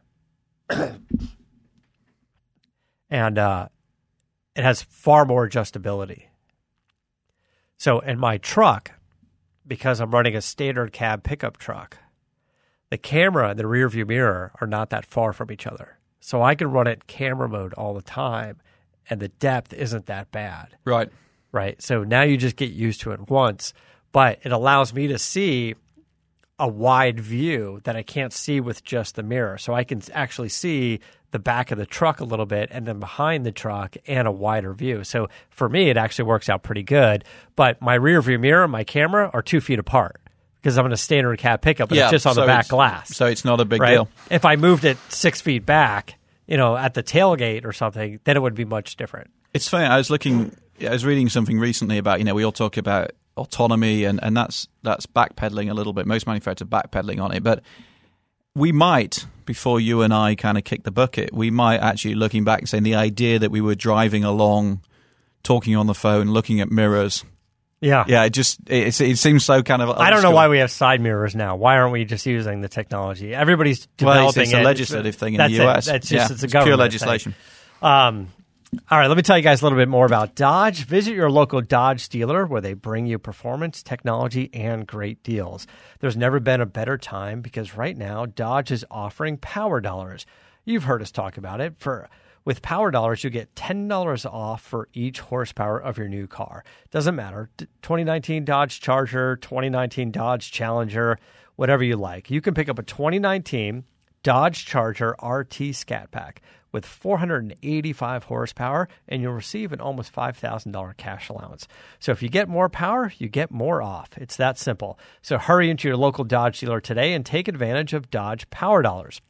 and uh, it has far more adjustability. So in my truck, because I'm running a standard cab pickup truck, the camera and the rear view mirror are not that far from each other. So I can run it camera mode all the time, and the depth isn't that bad. Right. Right. So now you just get used to it once, but it allows me to see a wide view that I can't see with just the mirror. So I can actually see the back of the truck a little bit, and then behind the truck, and a wider view. So for me, it actually works out pretty good. But my rear view mirror and my camera are two feet apart because I'm in a standard cab pickup, and Yeah, it's just on so the back it's- glass. So it's not a big Right? deal. If I moved it six feet back, you know, at the tailgate or something, then it would be much different. It's funny. I was looking. I was reading something recently about, you know, we all talk about autonomy, and, and that's that's backpedaling a little bit. Most manufacturers are backpedaling on it, but we might, before you and I kind of kick the bucket, we might actually, looking back and saying the idea that we were driving along, talking on the phone, looking at mirrors. Yeah. Yeah, it just it, it seems so kind of. I don't know why we have side mirrors now. Why aren't we just using the technology? Everybody's Well, developing it's, it's a it. legislative thing in That's the U S. It. That's just yeah, it's a it's government pure thing. legislation. Um, all right, let me tell you guys a little bit more about Dodge. Visit your local Dodge dealer where they bring you performance, technology, and great deals. There's never been a better time because right now Dodge is offering Power Dollars. You've heard us talk about it. For with Power Dollars, you get ten dollars off for each horsepower of your new car. Doesn't matter. twenty nineteen Dodge Charger, twenty nineteen Dodge Challenger, whatever you like. You can pick up a twenty nineteen Dodge Charger R T Scat Pack with four hundred eighty-five horsepower, and you'll receive an almost five thousand dollars cash allowance. So if you get more power, you get more off. It's that simple. So hurry into your local Dodge dealer today and take advantage of Dodge Power Dollars.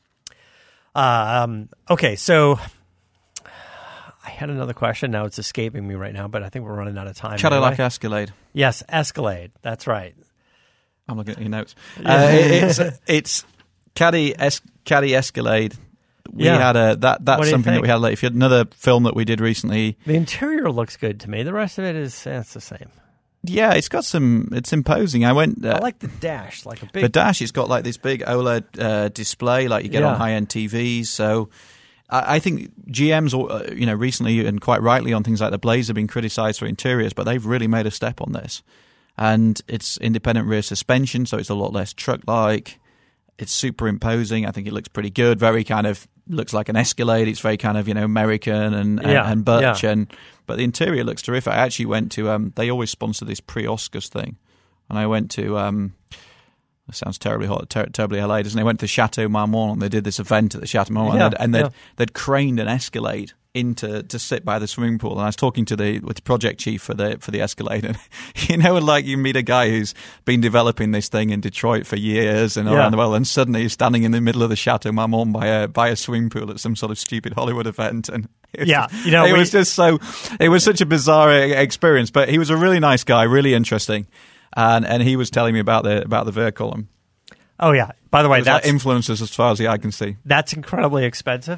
Um, okay, so I had another question. Now it's escaping me right now, but I think we're running out of time. Cadillac anyway. Escalade. Yes, Escalade. That's right. I'm looking at your notes. Uh, it, it's it's Caddy es- Caddy Escalade. We Yeah. had a that that's What do you something that think? we had. Like, if you had another film that we did recently, The interior looks good to me. The rest of it is eh, it's the same. yeah, it's got some. It's imposing. I went. Uh, I like the dash, like a big. the dash. It's got like this big OLED uh, display, like you get Yeah. on high end T Vs. So. I I think G M's, uh, you know, recently and quite rightly on things like the Blaze have been criticised for interiors, but they've really made a step on this. And it's independent rear suspension, so it's a lot less truck-like. It's super imposing. I think it looks pretty good. Very kind of looks like an Escalade. It's very kind of, you know, American and and, Yeah, and butch. yeah. And but the interior looks terrific. I actually went to. Um, they always sponsor this pre-Oscars thing, and I went to. Um, It sounds terribly hot, ter- terribly L A, doesn't it? They went to Chateau Marmont and they did this event at the Chateau Marmont Yeah, and, they'd, and they'd, yeah. they'd craned an Escalade into to sit by the swimming pool. And I was talking to the with the project chief for the for the Escalade, and you know, like you meet a guy who's been developing this thing in Detroit for years and Yeah. around the world, and suddenly he's standing in the middle of the Chateau Marmont by a by a swimming pool at some sort of stupid Hollywood event, and it was Yeah, just- you know, it we- was just so it was such a bizarre e- experience. But he was a really nice guy, really interesting, and and he was telling me about the about the vehicle. And Oh yeah. By the way, It was like that's influences as far as the eye can see. that's incredibly expensive.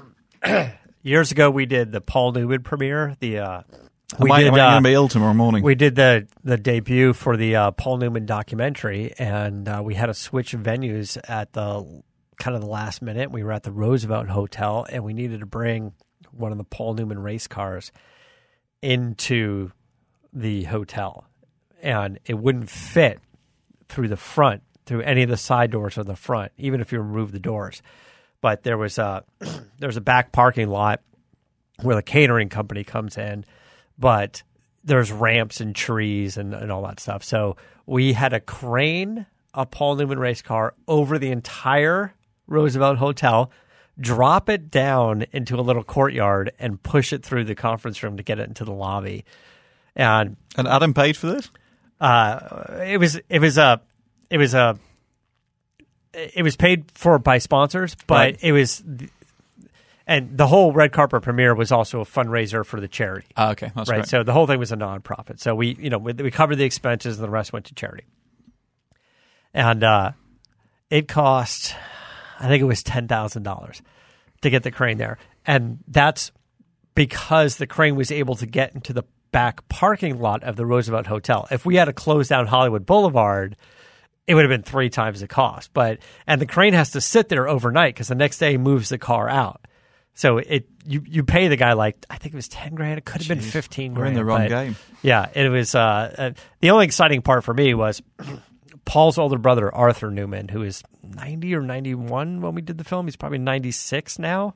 Years ago, we did the Paul Newman premiere. The uh, we am I, did am I uh, going to be ill tomorrow morning? we did the the debut for the uh, Paul Newman documentary, and uh, we had to switch venues at the kind of the last minute. We were at the Roosevelt Hotel, and we needed to bring one of the Paul Newman race cars into the hotel, and it wouldn't fit through the front, through any of the side doors or the front, even if you remove the doors. But there was a there was a back parking lot where the catering company comes in, but there's ramps and trees and, and all that stuff. So we had to crane a Paul Newman race car over the entire Roosevelt Hotel, drop it down into a little courtyard, and push it through the conference room to get it into the lobby. And and Adam paid for this? uh, it was it was a it was a it was paid for by sponsors, but Right. it was, and the whole red carpet premiere was also a fundraiser for the charity. Ah, okay, that's Right, great. so the whole thing was a nonprofit. So we, you know, we, we covered the expenses, and the rest went to charity. And uh, it cost, I think it was ten thousand dollars to get the crane there, and that's because the crane was able to get into the back parking lot of the Roosevelt Hotel. If we had to close down Hollywood Boulevard, it would have been three times the cost. But and the crane has to sit there overnight because the next day he moves the car out. So it you you pay the guy like I think it was ten grand. It could have been Jeez, fifteen we're grand. in the wrong but game. Yeah, it was. Uh, uh, the only exciting part for me was Paul's older brother Arthur Newman, who is ninety or ninety-one when we did the film. He's probably ninety-six now.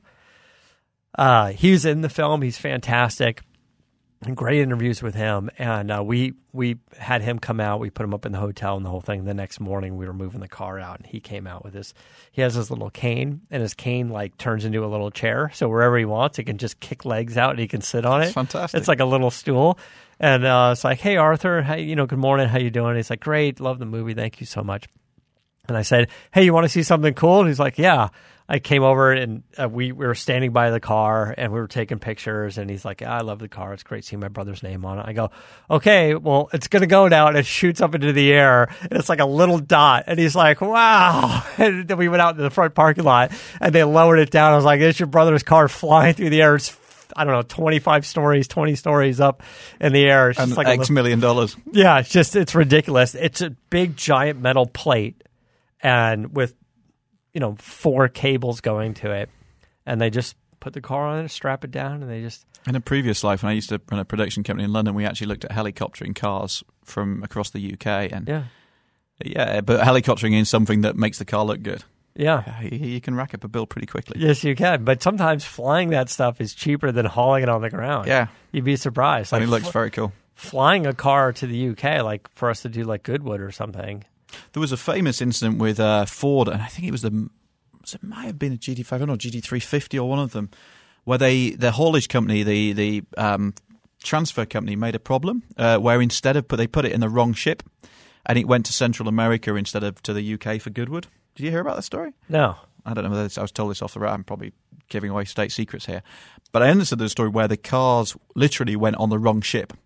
Uh, he was in the film. He's fantastic. And great interviews with him, and uh, we we had him come out. We put him up in the hotel and the whole thing. The next morning, we were moving the car out, and he came out with his. He has his little cane, and his cane like turns into a little chair. So wherever he wants, he can just kick legs out, and he can sit on it. That's fantastic. It's like a little stool, and uh, it's like, "Hey, Arthur, hey, you know, good morning. How you doing?" He's like, "Great, love the movie. Thank you so much." And I said, "Hey, you want to see something cool?" And he's like, "Yeah." I came over and uh, we, we were standing by the car and we were taking pictures, and he's like, "I love the car. It's great seeing my brother's name on it." I go, "Okay, well, it's going to go now." And it shoots up into the air, and it's like a little dot. And he's like, "Wow." And then we went out to the front parking lot and they lowered it down. I was like, "It's your brother's car flying through the air." It's, I don't know, twenty-five stories, twenty stories up in the air. It's And just like a X little- million dollars. yeah, it's just, it's ridiculous. It's a big, giant metal plate, and with, you know, four cables going to it, and they just put the car on it, strap it down, and they just... In a previous life, when I used to run a production company in London, we actually looked at helicoptering cars from across the U K. And Yeah. yeah, but helicoptering is something that makes the car look good. Yeah. You, you can rack up a bill pretty quickly. Yes, you can. But sometimes flying that stuff is cheaper than hauling it on the ground. Yeah. You'd be surprised. And Like it looks fl- very cool. flying a car to the U K, like for us to do like Goodwood or something. There was a famous incident with uh, Ford, and I think it was the... It might have been a G T five hundred or G T three fifty or one of them, where they the haulage company, the the um, transfer company, made a problem uh, where instead of put they put it in the wrong ship, and it went to Central America instead of to the U K for Goodwood. Did you hear about that story? No. I don't know whether I was told this off the right. I'm probably giving away state secrets here, but I understood the story where the cars literally went on the wrong ship,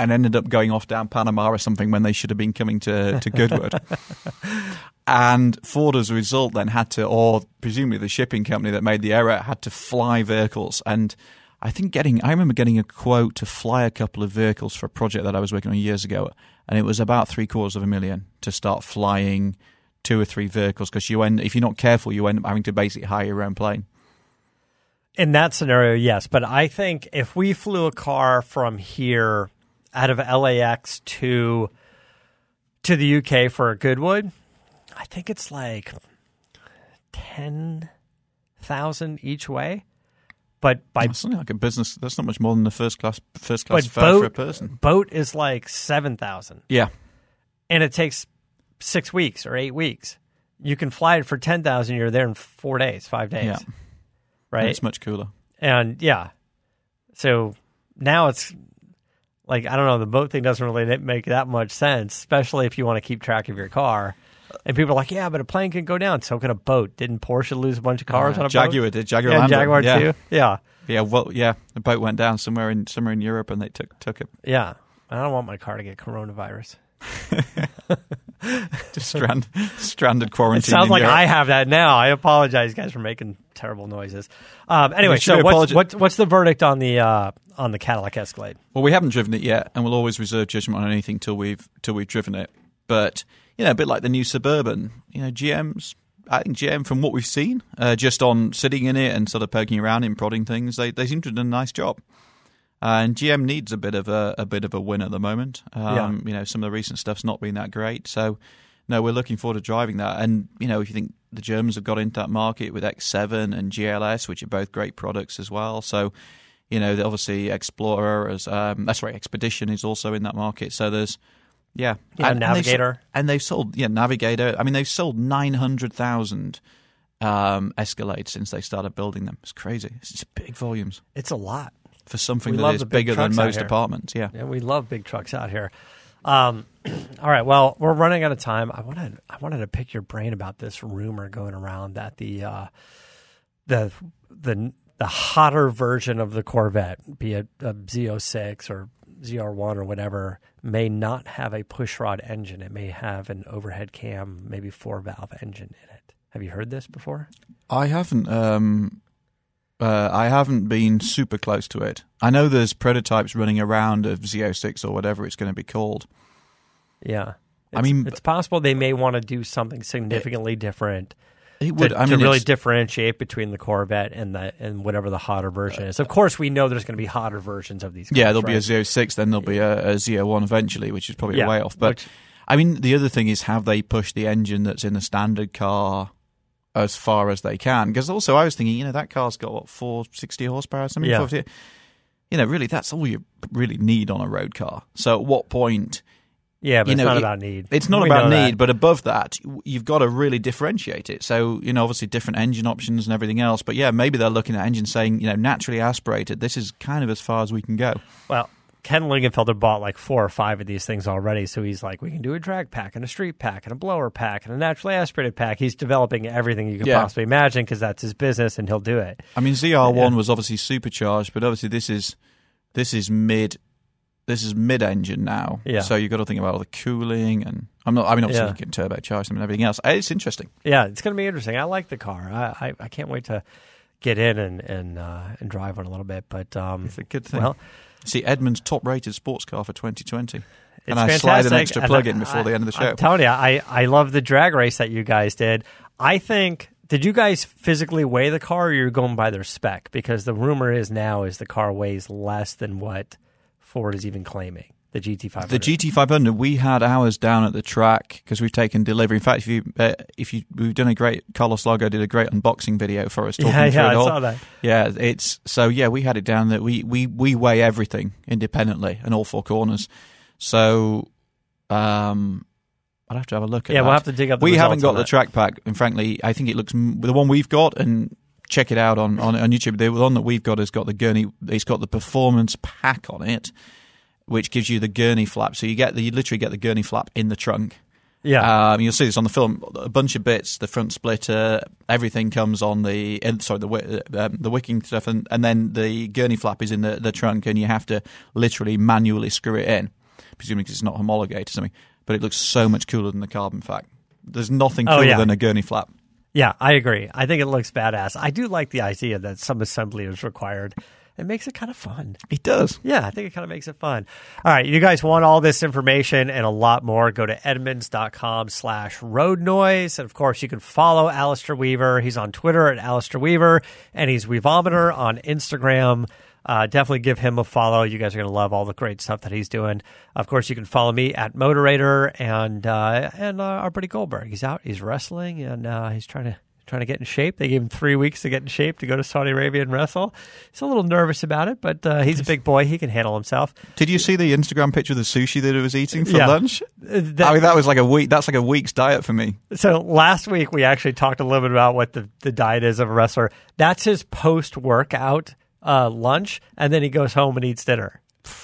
and ended up going off down Panama or something when they should have been coming to, to Goodwood. And Ford, as a result, then had to, or presumably the shipping company that made the error, had to fly vehicles. And I think getting, I remember getting a quote to fly a couple of vehicles for a project that I was working on years ago, and it was about three quarters of a million to start flying two or three vehicles, because you end, if you're not careful, you end up having to basically hire your own plane. In that scenario, yes. But I think if we flew a car from here out of L A X to to the U K for a Goodwood, I think it's like ten thousand each way. But by that's like a business, that's not much more than the first class first class but fare boat, for a person. Boat is like seven thousand. Yeah, and it takes six weeks or eight weeks. You can fly it for ten thousand. You're there in four days, five days. Yeah. Right? It's much cooler. And yeah. So now it's like, I don't know, the boat thing doesn't really make that much sense, especially if you want to keep track of your car. And people are like, yeah, but a plane can go down. So can a boat. Didn't Porsche lose a bunch of cars uh, on a Jaguar boat? did. Jaguar yeah, landed. Jaguar yeah. too. Yeah. Yeah, well, yeah, the boat went down somewhere in somewhere in Europe, and they took took it. Yeah. I don't want my car to get coronavirus. Just strand, stranded quarantine. It sounds in like Europe. I have that now. I apologize, guys, for making terrible noises. Um, anyway, should so what's, apologi- what's what's the verdict on the uh, on the Cadillac Escalade? Well, we haven't driven it yet, and we'll always reserve judgment on anything till we've till we've driven it. But you know, a bit like the new Suburban, you know, G M's. I think G M, from what we've seen, uh, just on sitting in it and sort of poking around and prodding things, they they seem to have done a nice job. Uh, and G M needs a bit of a, a bit of a win at the moment. Um, Yeah. You know, some of the recent stuff's not been that great. So, no, we're looking forward to driving that. And you know, if you think the Germans have got into that market with X seven and G L S, which are both great products as well. So, you know, obviously Explorer, as um, that's right, Expedition is also in that market. So there's, yeah, Yeah, and, Navigator. And they've, and they've sold, yeah, Navigator. I mean, they've sold nine hundred thousand um, Escalades since they started building them. It's crazy. It's just big volumes It's a lot. for something We that love is the big bigger than trucks out most here. apartments. Yeah. Yeah, we love big trucks out here. Um, all right, well, we're running out of time. I wanted I wanted to pick your brain about this rumor going around that the uh, the the the hotter version of the Corvette, be it a Z oh six or Z R one or whatever, may not have a pushrod engine. It may have an overhead cam, maybe four valve engine in it. Have you heard this before? I haven't. Um, uh, I haven't been super close to it. I know there's prototypes running around of Z oh six or whatever it's going to be called. Yeah, I It's- mean- it's possible they may want to do something significantly different. It would. to, I mean, to really it's- differentiate between the Corvette and the and whatever the hotter version is. Of course, we know there's going to be hotter versions of these cars. yeah, there'll be a right? Z oh six, then there'll be a, a Z oh one eventually, which is probably Yeah, a way off. But which- I mean, the other thing is, have they pushed the engine that's in the standard car as far as they can? Because also, I was thinking, you know, that car's got what, four sixty horsepower or something. Yeah. four fifty You know, really, that's all you really need on a road car. So, at what point? Yeah, but you it's know, not it- about need. It's not We about know need, that. but above that, you've got to really differentiate it. So, you know, obviously different engine options and everything else. But yeah, maybe they're looking at engines saying, you know, naturally aspirated. This is kind of as far as we can go. Well, Ken Lingenfelter bought like four or five of these things already, so he's like, we can do a drag pack and a street pack and a blower pack and a naturally aspirated pack. He's developing everything you could Yeah. possibly imagine because that's his business, and he'll do it. I mean, Z R one Yeah. was obviously supercharged, but obviously this is this is mid. This is mid-engine now, Yeah. so you've got to think about all the cooling, and I'm not. I mean, obviously Yeah. you can turbocharge them and everything else. It's interesting. Yeah, it's going to be interesting. I like the car. I, I, I can't wait to get in and and uh, and drive one a little bit. But um, It's a good thing. well, See, Edmund's top-rated sports car for twenty twenty. It's And I fantastic. slide an extra And plug I- in before I- the end of the show. I'm telling you, I, I love the drag race that you guys did. I think, did you guys physically weigh the car, or you're going by their spec? Because the rumor is now is the car weighs less than what Ford is even claiming, the G T five hundred. The G T five hundred, we had ours down at the track because we've taken delivery. In fact, if you uh, if you we've done a great, Carlos Lago did a great unboxing video for us talking Yeah, through yeah, it I all. saw that. Yeah, it's so yeah, we had it down that we we we weigh everything independently in all four corners. So um I'd have to have a look at Yeah, that. we'll have to dig up the We haven't results got on the that. track pack, and frankly, I think it looks the one we've got, and check it out on, on, on YouTube. The one that we've got has got the gurney. It's got the performance pack on it, which gives you the gurney flap. So you get the you literally get the gurney flap in the trunk, Yeah. Um, you'll see this on the film. A bunch of bits, the front splitter, everything comes on the sorry the um, the wicking stuff, and, and then the gurney flap is in the, the trunk, and you have to literally manually screw it in, presumably because it's not homologated or something. But it looks so much cooler than the carbon fact. There's nothing cooler oh, yeah. than a gurney flap. Yeah, I agree. I think it looks badass. I do like the idea that some assembly is required. It makes it kind of fun. It does. Yeah, I think it kind of makes it fun. All right, you guys want all this information and a lot more, go to edmunds.com slash road noise. And, of course, you can follow Alistair Weaver. He's on Twitter at Alistair Weaver, and he's Weavometer on Instagram. Uh, definitely give him a follow. You guys are going to love all the great stuff that he's doing. Of course, you can follow me at Moderator and uh, and uh, our buddy Goldberg. He's out. He's wrestling, and uh, he's trying to trying to get in shape. They gave him three weeks to get in shape to go to Saudi Arabia and wrestle. He's a little nervous about it, but uh, he's a big boy. He can handle himself. Did you see the Instagram picture of the sushi that he was eating for yeah. lunch? That, I mean, that was like a week. That's like a week's diet for me. So last week we actually talked a little bit about what the, the diet is of a wrestler. That's his post-workout uh, lunch, and then he goes home and eats dinner.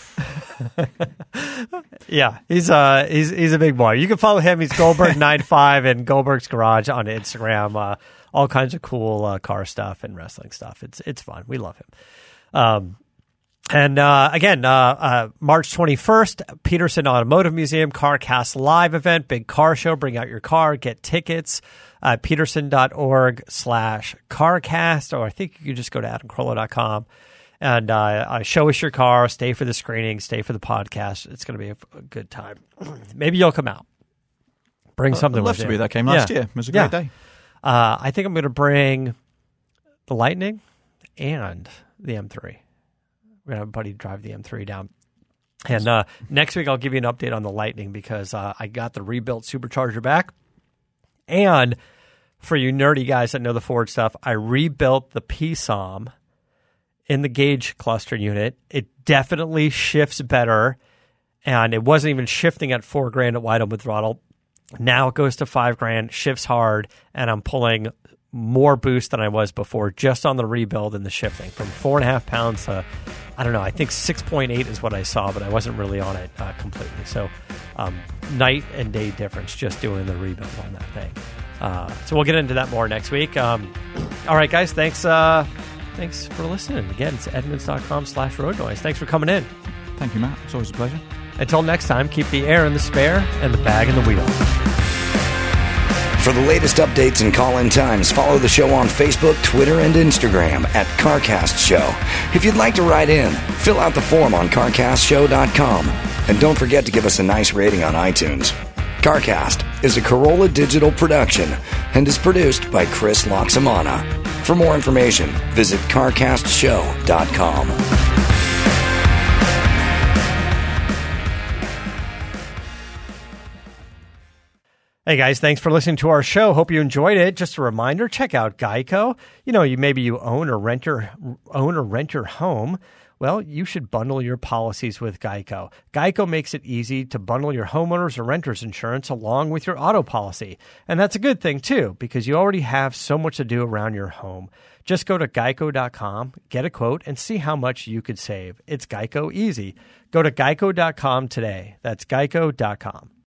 yeah, he's uh he's he's a big boy. You can follow him. He's Goldberg ninety-five and Goldberg's Garage on Instagram. Uh, all kinds of cool uh, car stuff and wrestling stuff. It's it's fun. We love him. Um, and uh, again, uh, uh, March twenty-first, Peterson Automotive Museum CarCast live event, big car show. Bring out your car, get tickets. Uh, peterson.org slash CarCast, or I think you can just go to adam carolla dot com. And uh, uh, show us your car, stay for the screening, stay for the podcast. It's going to be a, a good time. Maybe you'll come out. Bring I'd something love with to you. be. That came last yeah. year. It was a yeah. great day. Uh, I think I'm going to bring the Lightning and the M three. We're going to have a buddy drive the M three down. And uh, next week I'll give you an update on the Lightning because uh, I got the rebuilt supercharger back. And for you nerdy guys that know the Ford stuff, I rebuilt the P SOM in the gauge cluster unit. It definitely shifts better, and it wasn't even shifting at four grand at wide open throttle. Now it goes to five grand, shifts hard, and I'm pulling more boost than I was before just on the rebuild and the shifting from four and a half pounds to, I don't know, I think six point eight is what I saw, but I wasn't really on it uh, completely. So um, night and day difference just doing the rebuild on that thing. Uh, so we'll get into that more next week. Um, all right, guys, thanks. Uh, Thanks for listening. Again, it's edmunds.com slash road noise. Thanks for coming in. Thank you, Matt. It's always a pleasure. Until next time, keep the air in the spare and the bag in the wheel. For the latest updates and call-in times, follow the show on Facebook, Twitter, and Instagram at CarCast Show. If you'd like to write in, fill out the form on carcast show dot com. And don't forget to give us a nice rating on iTunes. CarCast is a Corolla Digital production and is produced by Chris Loxamana. For more information, visit carcast show dot com. Hey guys, thanks for listening to our show. Hope you enjoyed it. Just a reminder, check out Geico. You know, you maybe you own or rent your own or rent your home. Well, you should bundle your policies with Geico. Geico makes it easy to bundle your homeowners or renters insurance along with your auto policy. And that's a good thing, too, because you already have so much to do around your home. Just go to geico dot com, get a quote, and see how much you could save. It's Geico easy. Go to geico dot com today. That's geico dot com.